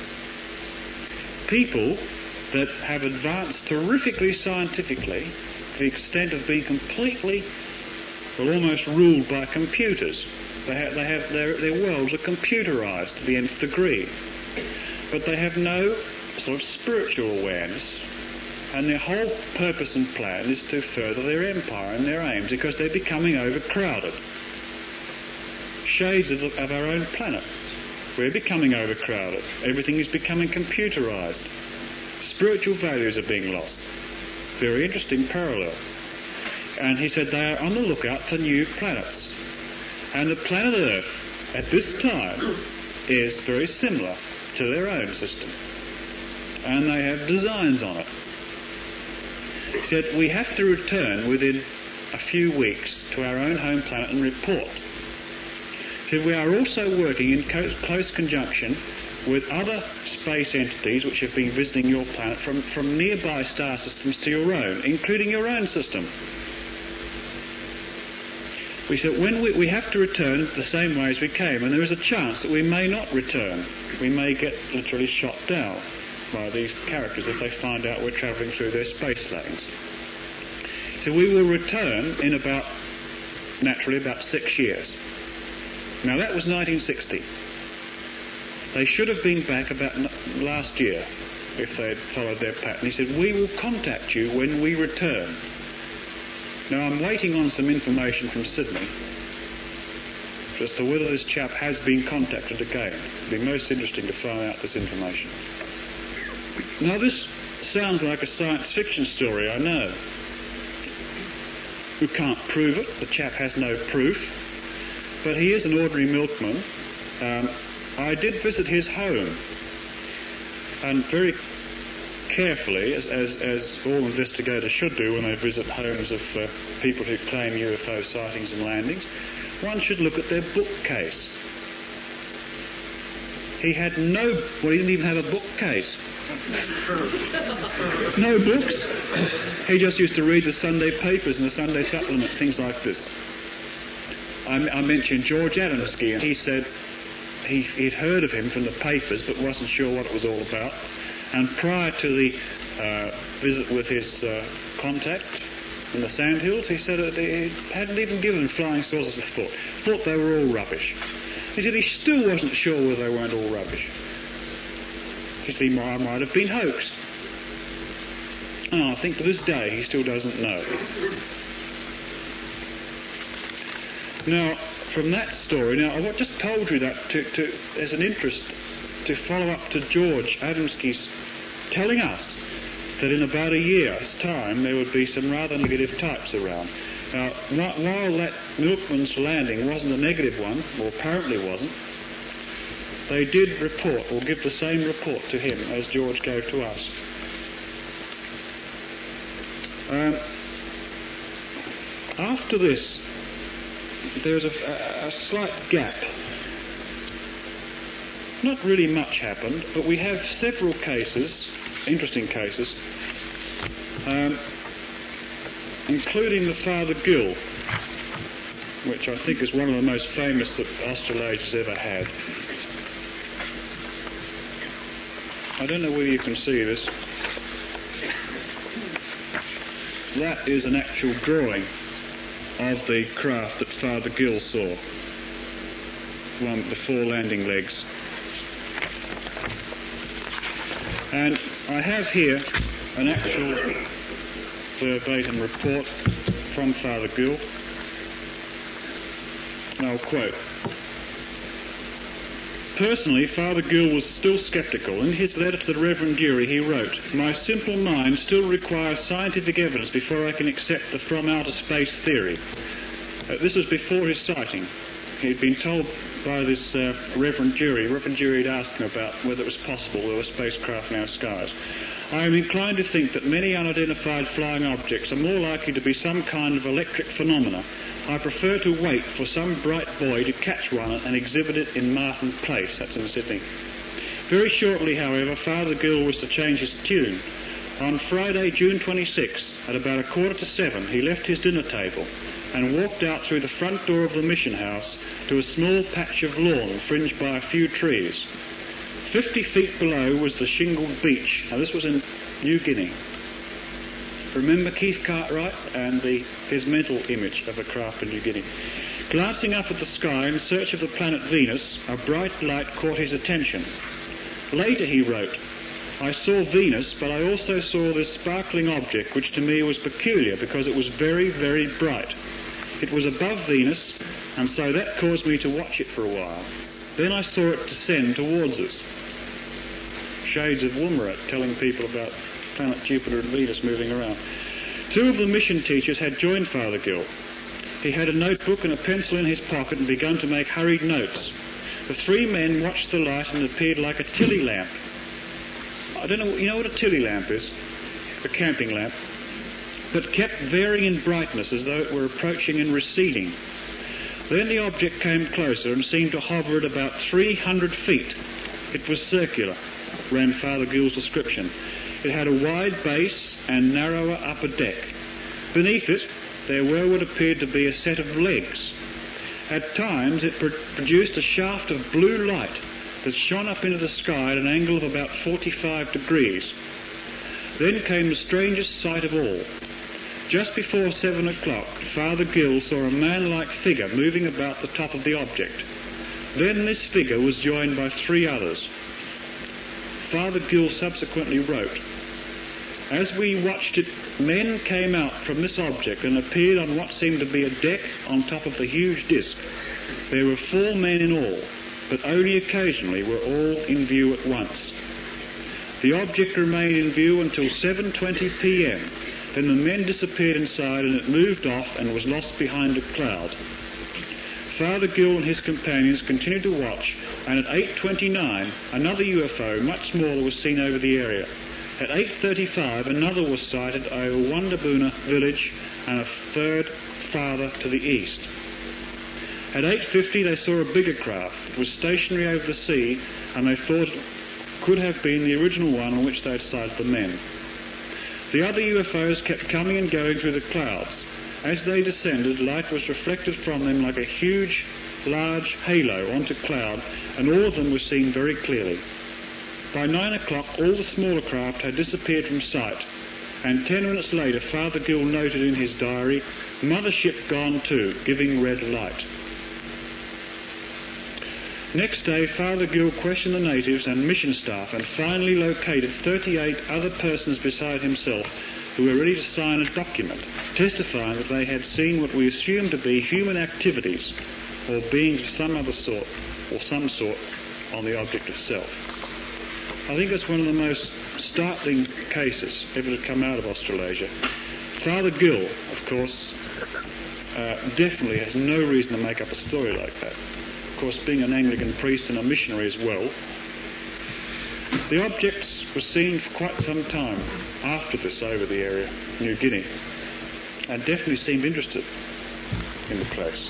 People that have advanced terrifically scientifically to the extent of being completely, well, almost ruled by computers. They have, they have their, their worlds are computerized to the nth degree. But they have no sort of spiritual awareness, and their whole purpose and plan is to further their empire and their aims because they're becoming overcrowded. Shades of, the, of our own planet. We're becoming overcrowded. Everything is becoming computerized. Spiritual values are being lost. Very interesting parallel. And he said they are on the lookout for new planets. And the planet Earth, at this time, is very similar to their own system. And they have designs on it. He said, we have to return within a few weeks to our own home planet and report. He said, we are also working in close conjunction with other space entities which have been visiting your planet from, from nearby star systems to your own, including your own system. We said, when we, we have to return the same way as we came, and there is a chance that we may not return. We may get literally shot down by these characters if they find out we're travelling through their space lanes. So we will return in about, naturally, about six years. Now that was nineteen sixty. They should have been back about last year if they had followed their pattern. He said, we will contact you when we return. Now I'm waiting on some information from Sydney as to whether this chap has been contacted again. It'll be most interesting to find out this information. Now this sounds like a science fiction story, I know. We can't prove it, the chap has no proof, but he is an ordinary milkman. Um, I did visit his home, and very carefully, as, as, as all investigators should do when they visit homes of uh, people who claim U F O sightings and landings, one should look at their bookcase. He had no, well, he didn't even have a bookcase. No books. He just used to read the Sunday papers and the Sunday supplement, things like this. I, I mentioned George Adamski, and he said he, he'd heard of him from the papers but wasn't sure what it was all about. And prior to the uh, visit with his uh, contact in the Sandhills, he said that he hadn't even given flying saucers a thought. Thought they were all rubbish. He said he still wasn't sure whether they weren't all rubbish. He said he might, might have been hoaxed. And I think to this day he still doesn't know. Now, from that story, now I've just told you that to, to, as an interest to follow up to George Adamski's telling us that in about a year's time there would be some rather negative types around. Now, while that milkman's landing wasn't a negative one, or apparently wasn't, they did report, or give the same report to him as George gave to us. Um, after this, there was a, a, a slight gap. Not really much happened, but we have several cases, interesting cases, um, including the Father Gill, which I think is one of the most famous that Australasia's ever had. I don't know whether you can see this. That is an actual drawing of the craft that Father Gill saw. One, the four landing legs. And I have here an actual verbatim report from Father Gill. And I'll quote. Personally, Father Gill was still sceptical. In his letter to the Reverend Dury, he wrote, "My simple mind still requires scientific evidence before I can accept the from outer space theory. Uh, this was before his sighting. He'd been told by this uh, Reverend Jury, Reverend Jury had asked him about whether it was possible there were spacecraft in our skies. I am inclined to think that many unidentified flying objects are more likely to be some kind of electric phenomena. I prefer to wait for some bright boy to catch one and exhibit it in Martin Place, that's in Sydney. Very shortly, however, Father Gill was to change his tune. On Friday, June twenty-sixth, at about a quarter to seven, he left his dinner table and walked out through the front door of the mission house to a small patch of lawn fringed by a few trees. Fifty feet below was the shingled beach. Now, this was in New Guinea. Remember Keith Cartwright and the, his mental image of a craft in New Guinea. Glancing up at the sky in search of the planet Venus, a bright light caught his attention. Later he wrote, I saw Venus, but I also saw this sparkling object, which to me was peculiar because it was very, very bright. It was above Venus, and so that caused me to watch it for a while. Then I saw it descend towards us. Shades of Woomera telling people about planet Jupiter and Venus moving around. Two of the mission teachers had joined Father Gill. He had a notebook and a pencil in his pocket and begun to make hurried notes. The three men watched the light and it appeared like a Tilly lamp. I don't know, you know what a Tilly lamp is? A camping lamp. But kept varying in brightness as though it were approaching and receding. Then the object came closer and seemed to hover at about three hundred feet. It was circular, ran Father Gill's description. It had a wide base and narrower upper deck. Beneath it, there were what appeared to be a set of legs. At times, it pro- produced a shaft of blue light that shone up into the sky at an angle of about forty-five degrees. Then came the strangest sight of all. Just before seven o'clock, Father Gill saw a man-like figure moving about the top of the object. Then this figure was joined by three others. Father Gill subsequently wrote, as we watched it, men came out from this object and appeared on what seemed to be a deck on top of the huge disc. There were four men in all, but only occasionally were all in view at once. The object remained in view until seven twenty p.m. Then the men disappeared inside and it moved off and was lost behind a cloud. Father Gill and his companions continued to watch, and at eight twenty-nine another U F O, much smaller, was seen over the area. At eight thirty-five another was sighted over Wandabuna village and a third farther to the east. At eight fifty they saw a bigger craft. It was stationary over the sea and they thought it could have been the original one on which they had sighted the men. The other U F Os kept coming and going through the clouds. As they descended, light was reflected from them like a huge, large halo onto cloud, and all of them were seen very clearly. By nine o'clock, all the smaller craft had disappeared from sight, and ten minutes later, Father Gill noted in his diary, "Mothership gone too, giving red light." Next day, Father Gill questioned the natives and mission staff and finally located thirty-eight other persons beside himself who were ready to sign a document testifying that they had seen what we assumed to be human activities or beings of some other sort or some sort on the object itself. I think that's one of the most startling cases ever to come out of Australasia. Father Gill, of course, uh, definitely has no reason to make up a story like that. Of course, being an Anglican priest and a missionary as well, the objects were seen for quite some time after this over the area, New Guinea, and definitely seemed interested in the place.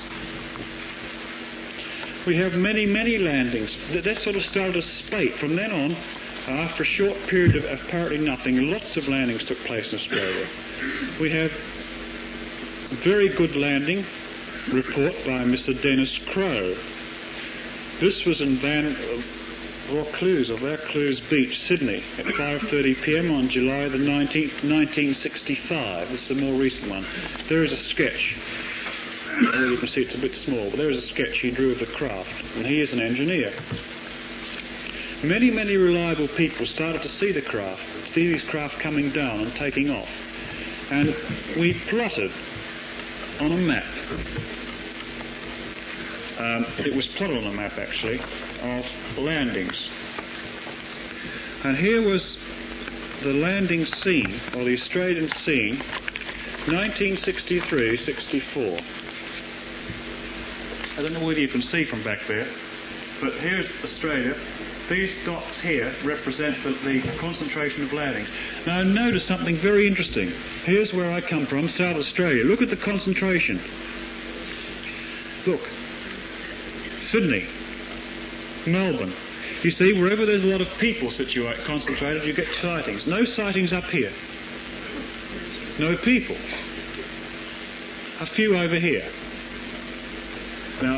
We have many, many landings. That sort of started a spate. From then on, after a short period of apparently nothing, lots of landings took place in Australia. We have a very good landing report by Mister Dennis Crowe. This was in Van Vaucluse, or Vaucluse Beach, Sydney, at five thirty p.m. on July the nineteenth, nineteen sixty-five. This is the more recent one. There is a sketch. Well, you can see it's a bit small, but there is a sketch he drew of the craft, and he is an engineer. Many, many reliable people started to see the craft, see these craft coming down and taking off. And we plotted on a map. Um, it was plotted on a map, actually, of landings. And here was the landing scene, or the Australian scene, nineteen sixty-three sixty-four. I don't know whether you can see from back there, but here's Australia. These dots here represent the, the concentration of landings. Now notice something very interesting. Here's where I come from, South Australia. Look at the concentration. Look. Sydney. Melbourne. You see, wherever there's a lot of people situate, concentrated, you get sightings. No sightings up here. No people. A few over here. Now,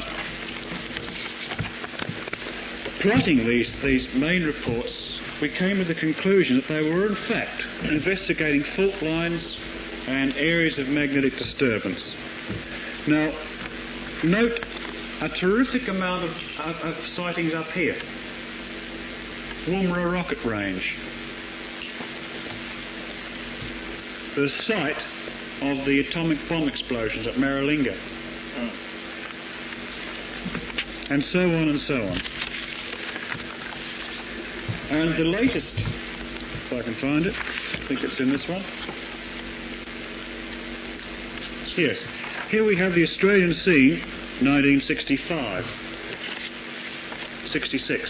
plotting these, these main reports, we came to the conclusion that they were in fact investigating fault lines and areas of magnetic disturbance. Now, note a terrific amount of, of, of sightings up here. Woomera Rocket Range. The site of the atomic bomb explosions at Maralinga. And so on and so on. And the latest, if I can find it, I think it's in this one. Yes, here we have the Australian scene, nineteen sixty-five, sixty-six.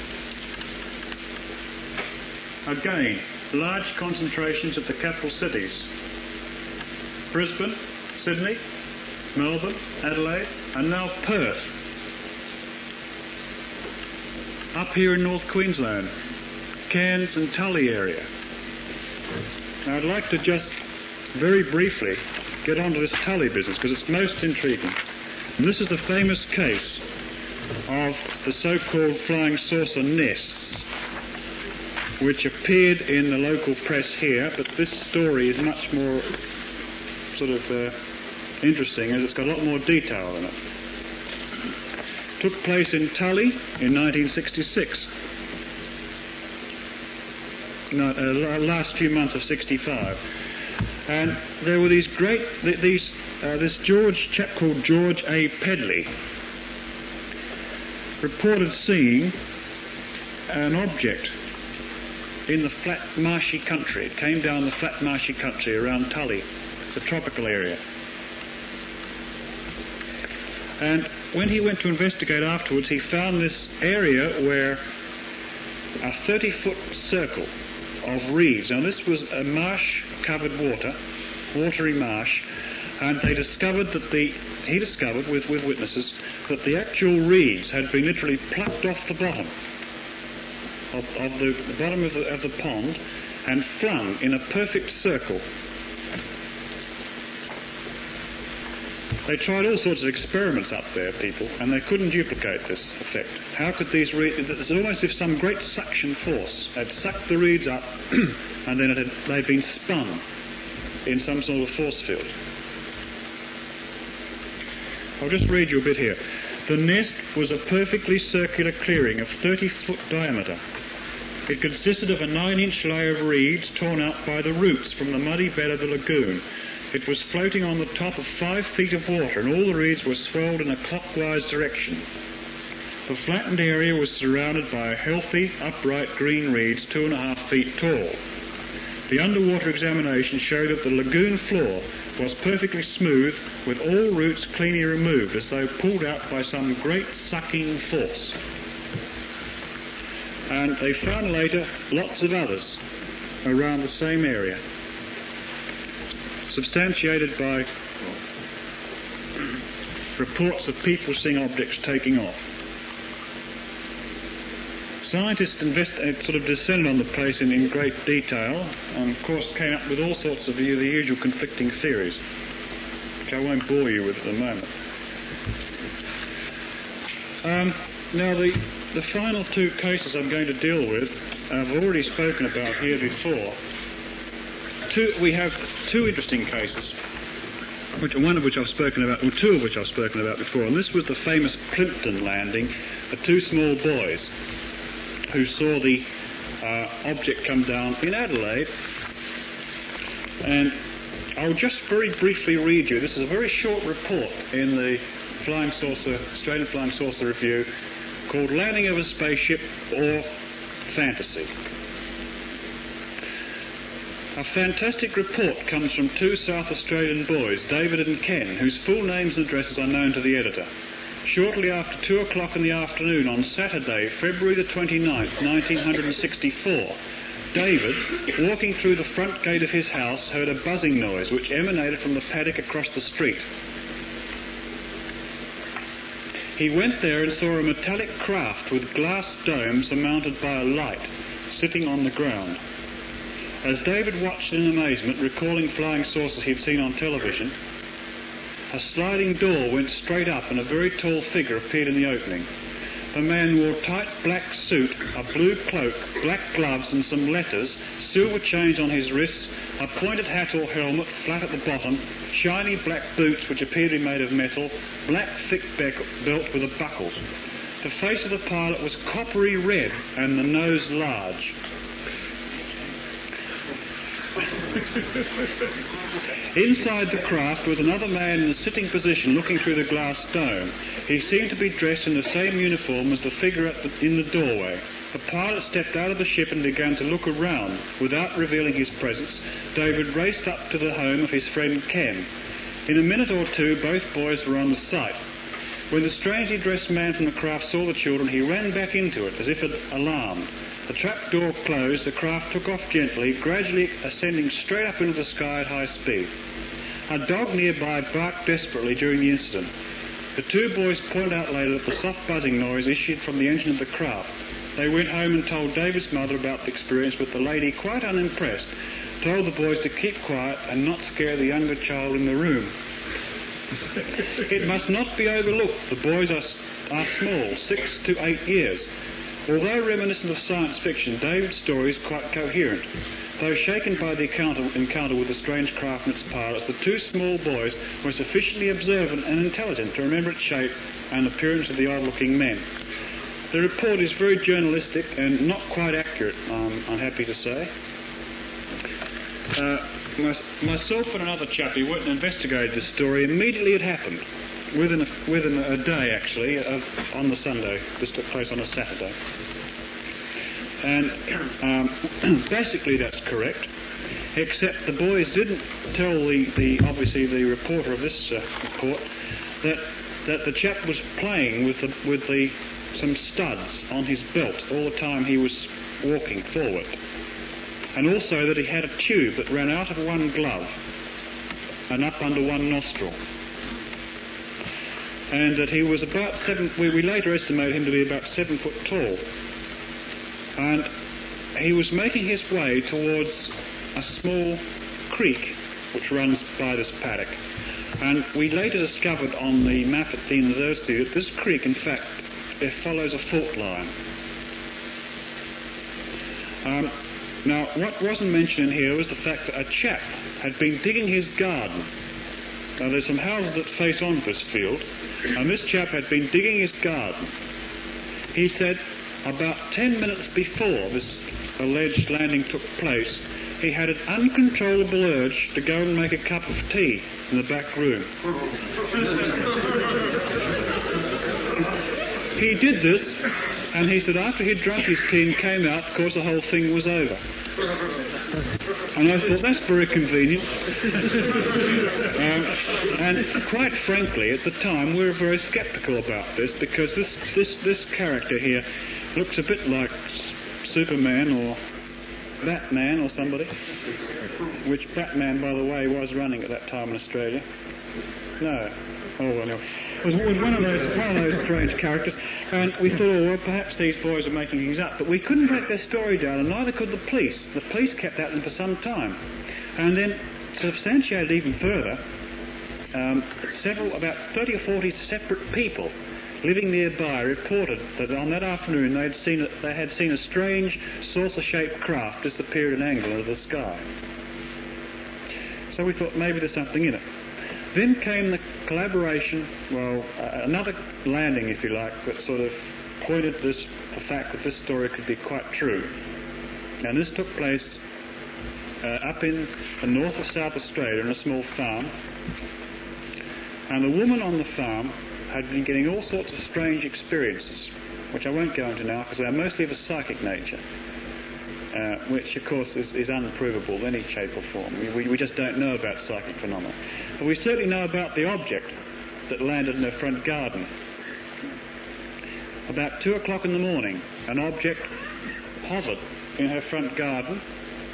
Again, large concentrations of the capital cities. Brisbane, Sydney, Melbourne, Adelaide, and now Perth. Up here in North Queensland, Cairns and Tully area. Now I'd like to just very briefly get onto this Tully business because it's most intriguing. And this is the famous case of the so-called flying saucer nests, which appeared in the local press here, but this story is much more sort of uh, interesting as it's got a lot more detail in it. Took place in Tully in nineteen sixty-six. No, uh, last few months of sixty-five. And there were these great, these, uh, this George, chap called George A. Pedley reported seeing an object in the flat marshy country. It came down the flat marshy country around Tully. It's a tropical area. And when he went to investigate afterwards, he found this area where a thirty-foot circle of reeds. Now this was a marsh-covered water, watery marsh, and they discovered that the, he discovered with, with witnesses, that the actual reeds had been literally plucked off the bottom of, of the, the bottom of the, of the pond and flung in a perfect circle. They tried all sorts of experiments up there, people, and they couldn't duplicate this effect. How could these reeds... It's almost as if some great suction force had sucked the reeds up and then it had, they'd been spun in some sort of force field. I'll just read you a bit here. The nest was a perfectly circular clearing of thirty-foot diameter. It consisted of a nine-inch layer of reeds torn out by the roots from the muddy bed of the lagoon. It was floating on the top of five feet of water, and all the reeds were swirled in a clockwise direction. The flattened area was surrounded by healthy, upright green reeds two and a half feet tall. The underwater examination showed that the lagoon floor was perfectly smooth, with all roots cleanly removed, as though pulled out by some great sucking force. And they found later lots of others around the same area, substantiated by reports of people seeing objects taking off. Scientists invest, uh, sort of descended on the place in, in great detail, and of course came up with all sorts of the, the usual conflicting theories, which I won't bore you with at the moment. Um, now the, the final two cases I'm going to deal with, I've already spoken about here before. Two, we have two interesting cases, which, one of which I've spoken about, or two of which I've spoken about before, and this was the famous Plympton landing, the two small boys who saw the uh, object come down in Adelaide. And I'll just very briefly read you, this is a very short report in the Flying Saucer, Australian Flying Saucer Review, called Landing of a Spaceship or Fantasy. A fantastic report comes from two South Australian boys, David and Ken, whose full names and addresses are known to the editor. shortly after two o'clock in the afternoon on Saturday, February the twenty-ninth, nineteen sixty-four, David, walking through the front gate of his house, heard a buzzing noise which emanated from the paddock across the street. He went there and saw a metallic craft with glass dome surmounted by a light, sitting on the ground. As David watched in amazement, recalling flying saucers he'd seen on television, a sliding door went straight up and a very tall figure appeared in the opening. The man wore a tight black suit, a blue cloak, black gloves and some letters, silver chains on his wrists, a pointed hat or helmet flat at the bottom, shiny black boots which appeared to be made of metal, black thick belt with a buckle. The face of the pilot was coppery red and the nose large. Inside the craft was another man in a sitting position looking through the glass dome. He seemed to be dressed in the same uniform as the figure at the, in the doorway. The pilot stepped out of the ship and began to look around. Without revealing his presence, David raced up to the home of his friend Ken. In a minute or two, both boys were on the site. When the strangely dressed man from the craft saw the children, he ran back into it as if alarmed. The trap door closed, the craft took off gently, gradually ascending straight up into the sky at high speed. A dog nearby barked desperately during the incident. The two boys pointed out later that the soft buzzing noise issued from the engine of the craft. They went home and told David's mother about the experience, but the lady, quite unimpressed, told the boys to keep quiet and not scare the younger child in the room. It must not be overlooked. The boys are, are small, six to eight years. Although reminiscent of science fiction, David's story is quite coherent. Though shaken by the encounter, encounter with the strange craft and its pilots, the two small boys were sufficiently observant and intelligent to remember its shape and appearance of the odd-looking men. The report is very journalistic and not quite accurate, um, I'm happy to say. Uh, my, myself and another chap who went and investigated this story, immediately it happened. Within a, within a day, actually, of, on the Sunday. This took place on a Saturday. And um, basically that's correct, except the boys didn't tell the, the obviously the reporter of this uh, report that that the chap was playing with the, with the some studs on his belt all the time he was walking forward, and also that he had a tube that ran out of one glove and up under one nostril. And that he was about seven, we, we later estimated him to be about seven foot tall. And he was making his way towards a small creek which runs by this paddock. And we later discovered on the map at the university that this creek, in fact, it follows a fault line. Um, now, what wasn't mentioned in here was the fact that a chap had been digging his garden. Now, there's some houses that face on this field, and this chap had been digging his garden. He said about ten minutes before this alleged landing took place, he had an uncontrollable urge to go and make a cup of tea in the back room. He did this, and he said after he'd drunk his tea and came out, of course the whole thing was over. And I thought, that's very convenient. um, and quite frankly, at the time, we were very sceptical about this, because this, this, this character here looks a bit like Superman or Batman or somebody, which Batman, by the way, was running at that time in Australia. No. Oh, well, no. It was, it was one of those one of those strange characters, and we thought, oh, well, perhaps these boys are making things up, but we couldn't break their story down, and neither could the police. The police kept at them for some time, and then to substantiate it even further, um, several, about thirty or forty separate people living nearby reported that on that afternoon they had seen a, they had seen a strange saucer-shaped craft disappear at an angle into the sky. So we thought maybe there's something in it. Then came the collaboration, well, uh, another landing, if you like, that sort of pointed this, the fact that this story could be quite true. And this took place uh, up in the north of South Australia in a small farm. And the woman on the farm had been getting all sorts of strange experiences, which I won't go into now because they're mostly of a psychic nature, uh, which of course is, is unprovable in any shape or form. We, we just don't know about psychic phenomena. But we certainly know about the object that landed in her front garden. about two o'clock in the morning, an object hovered in her front garden,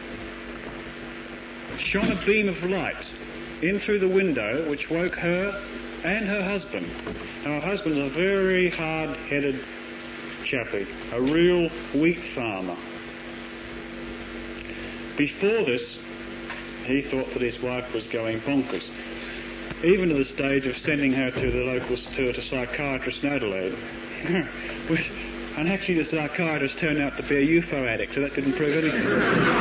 shone a beam of light in through the window, which woke her and her husband. Now, her husband's a very hard-headed chappie, a real wheat farmer. Before this, he thought that his wife was going bonkers, even to the stage of sending her to the local to a psychiatrist in Adelaide. Which, and actually the psychiatrist turned out to be a U F O addict, so that didn't prove anything.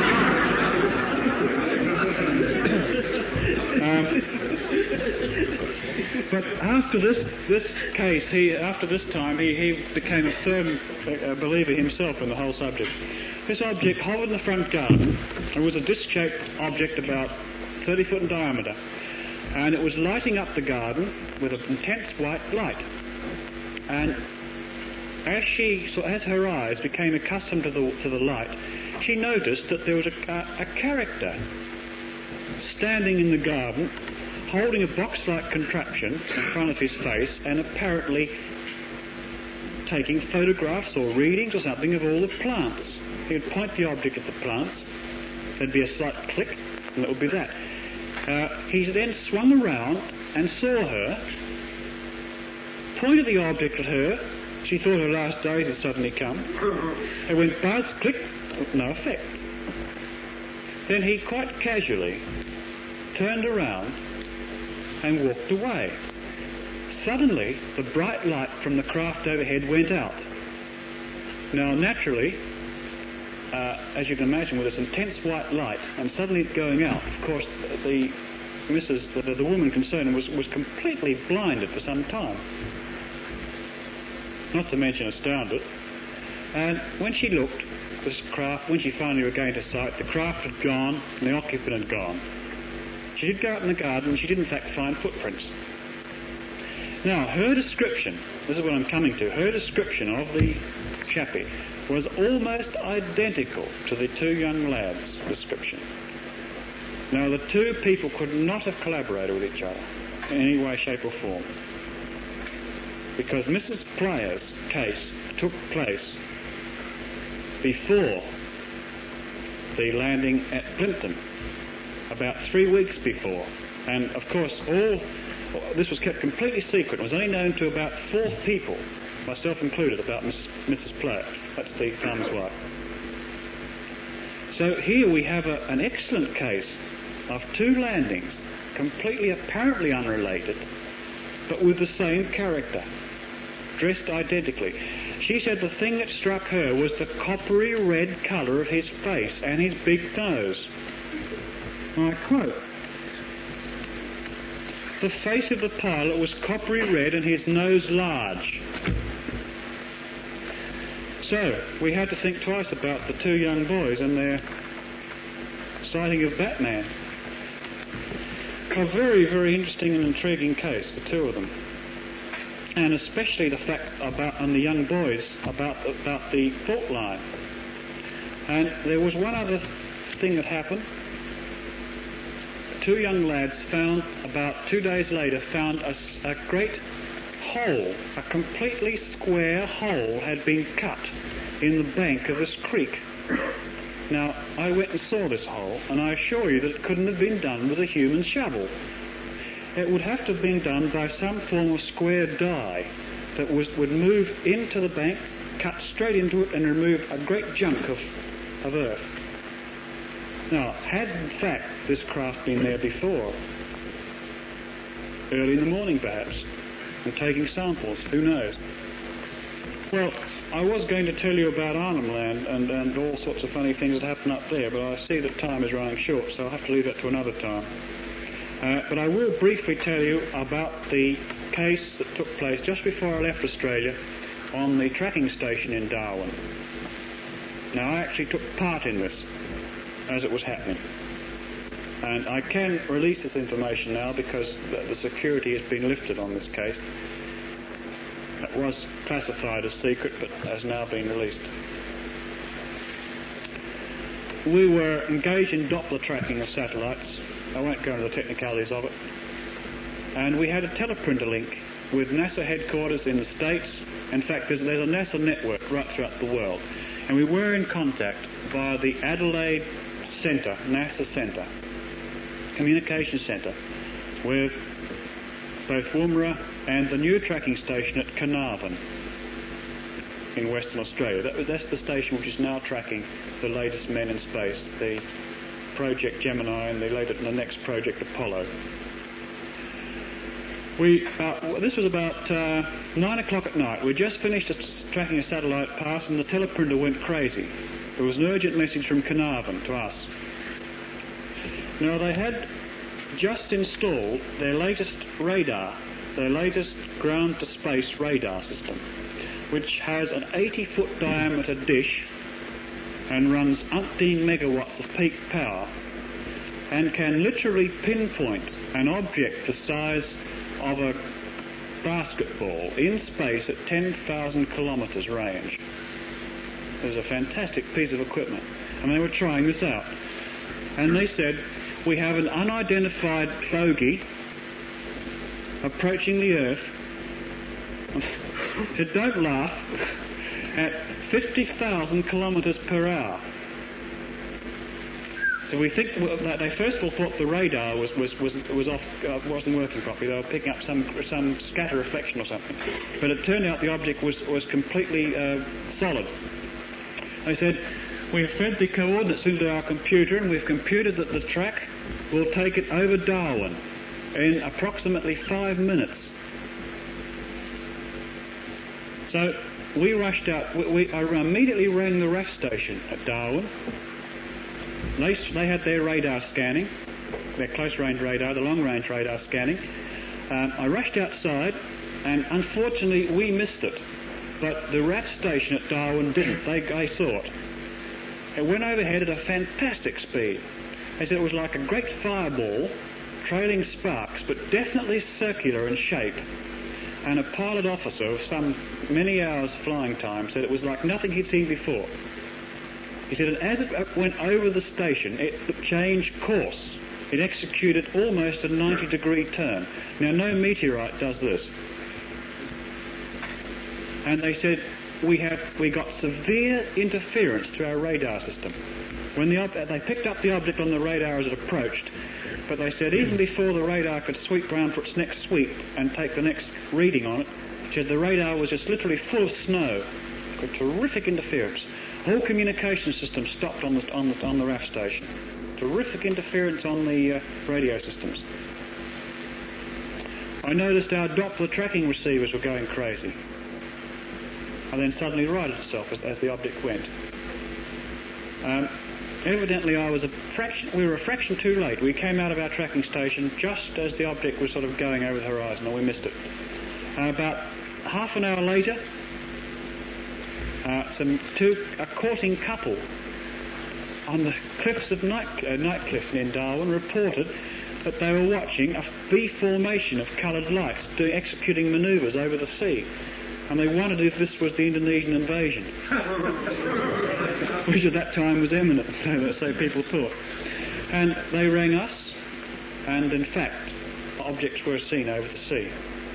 um, but after this this case, he after this time, he, he became a firm uh, believer himself in the whole subject. This object hovered in the front garden and was a disc-shaped object about thirty foot in diameter, and it was lighting up the garden with an intense white light. And as she, so as her eyes became accustomed to the to the light, she noticed that there was a, a, a character standing in the garden, holding a box-like contraption in front of his face, and apparently taking photographs or readings or something of all the plants. He would point the object at the plants, there'd be a slight click, and that would be that. Uh, he then swung around and saw her, pointed the object at her. She thought her last days had suddenly come. It went buzz, click, no effect. Then he quite casually turned around and walked away. Suddenly, the bright light from the craft overhead went out. Now, naturally, uh, as you can imagine, with this intense white light and suddenly it going out, of course, the Missus the, the woman concerned was, was completely blinded for some time. Not to mention astounded. And when she looked, this craft, when she finally regained her sight, the craft had gone and the occupant had gone. She did go out in the garden and she did in fact find footprints. Now, her description, this is what I'm coming to, her description of the chappie was almost identical to the two young lads' description. Now, the two people could not have collaborated with each other in any way, shape or form, because Missus Player's case took place before the landing at Plympton, about three weeks before. And, of course, all this was kept completely secret. It was only known to about four people, myself included, about Missus Missus Player. That's the farmer's wife. So here we have a, an excellent case of two landings, completely apparently unrelated, but with the same character, dressed identically. She said the thing that struck her was the coppery red colour of his face and his big nose. I quote, "The face of the pilot was coppery red and his nose large." So, we had to think twice about the two young boys and their sighting of Batman. A very, very interesting and intriguing case, the two of them. And especially the fact about, and the young boys, about, about the fault line. And there was one other thing that happened. Two young lads found, about two days later, found a, a great hole, a completely square hole had been cut in the bank of this creek. Now, I went and saw this hole, and I assure you that it couldn't have been done with a human shovel. It would have to have been done by some form of square die that was, would move into the bank, cut straight into it, and remove a great chunk of, of earth. Now, had in fact this craft been there before, early in the morning perhaps, and taking samples, who knows? Well, I was going to tell you about Arnhem Land and, and all sorts of funny things that happen up there, but I see that time is running short, so I'll have to leave that to another time. Uh, but I will briefly tell you about the case that took place just before I left Australia on the tracking station in Darwin. Now, I actually took part in this as it was happening. And I can release this information now because the, the security has been lifted on this case. It was classified as secret, but has now been released. We were engaged in Doppler tracking of satellites. I won't go into the technicalities of it. And we had a teleprinter link with NASA headquarters in the States In fact, there's, there's a NASA network right throughout the world. And we were in contact via the Adelaide Centre, NASA Centre, Communication Centre, with both Woomera and the new tracking station at Carnarvon in Western Australia. That, that's the station which is now tracking the latest men in space, the Project Gemini and the, later, the next Project Apollo. We, uh, this was about uh, nine o'clock at night. We just finished a, tracking a satellite pass and the teleprinter went crazy. There was an urgent message from Carnarvon to us. Now, they had just installed their latest radar, their latest ground-to-space radar system, which has an eighty-foot diameter dish and runs umpteen megawatts of peak power and can literally pinpoint an object the size of a basketball in space at ten thousand kilometres range. It was a fantastic piece of equipment, and they were trying this out. And they said, we have an unidentified bogey approaching the Earth. I said, don't laugh, at fifty thousand kilometres per hour. So we think that they first of all thought the radar was was was, was off, uh, wasn't working properly. They were picking up some some scatter reflection or something. But it turned out the object was was completely uh, solid. They said, we've fed the coordinates into our computer and we've computed that the track will take it over Darwin in approximately five minutes. So we rushed out. We, we I immediately rang the R A F station at Darwin. They, they had their radar scanning, their close-range radar, the long-range radar scanning. Um, I rushed outside, and unfortunately we missed it. But the R A F station at Darwin didn't. They, they saw it. It went overhead at a fantastic speed. They said it was like a great fireball, trailing sparks, but definitely circular in shape. And a pilot officer of some many hours flying time said it was like nothing he'd seen before. He said, and as it went over the station, it changed course. It executed almost a ninety degree turn. Now, no meteorite does this. And they said, we have we got severe interference to our radar system. When the ob- they picked up the object on the radar as it approached, but they said even before the radar could sweep round for its next sweep and take the next reading on it, said the radar was just literally full of snow. A terrific interference. All communication systems stopped on the on the on the R A F station. Terrific interference on the uh, radio systems. I noticed our Doppler tracking receivers were going crazy, and then suddenly righted itself as, as the object went. Um, evidently, I was a fraction. We were a fraction too late. We came out of our tracking station just as the object was sort of going over the horizon, and we missed it. Uh, about half an hour later. Uh, some two, a courting couple on the cliffs of Night, uh, Nightcliff in Darwin reported that they were watching a V formation of coloured lights doing, executing manoeuvres over the sea, and they wondered if this was the Indonesian invasion, which at that time was imminent, so, so people thought. And they rang us, and in fact, objects were seen over the sea.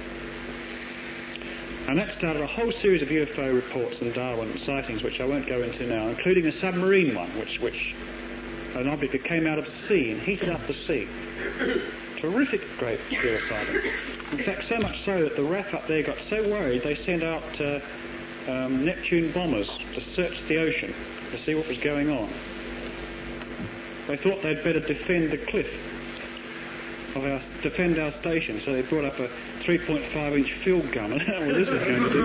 And that started a whole series of U F O reports in Darwin sightings, which I won't go into now, including a submarine one, which, which an object that came out of the sea and heated up the sea. Terrific great deal of sighting. In fact, so much so that the R A F up there got so worried they sent out uh, um, Neptune bombers to search the ocean to see what was going on. They thought they'd better defend the cliff of our defend our station, so they brought up a three point five inch field gun. I don't know what this was going to do.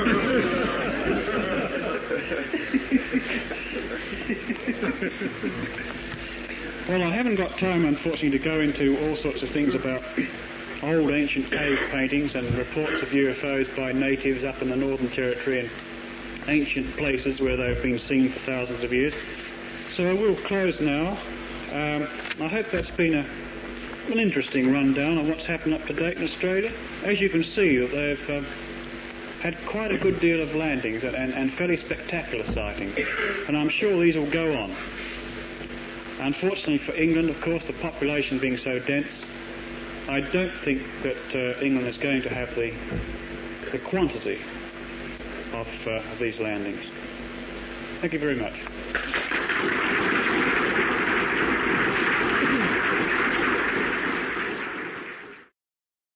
Well, I haven't got time, unfortunately, to go into all sorts of things about old ancient cave paintings and reports of U F Os by natives up in the Northern Territory and ancient places where they've been seen for thousands of years. So I will close now. Um, I hope that's been a an interesting rundown on what's happened up to date in Australia. As you can see, that they've um, had quite a good deal of landings and, and, and fairly spectacular sightings, and I'm sure these will go on. Unfortunately for England, of course, the population being so dense, I don't think that uh, England is going to have the the quantity of, uh, of these landings. Thank you very much.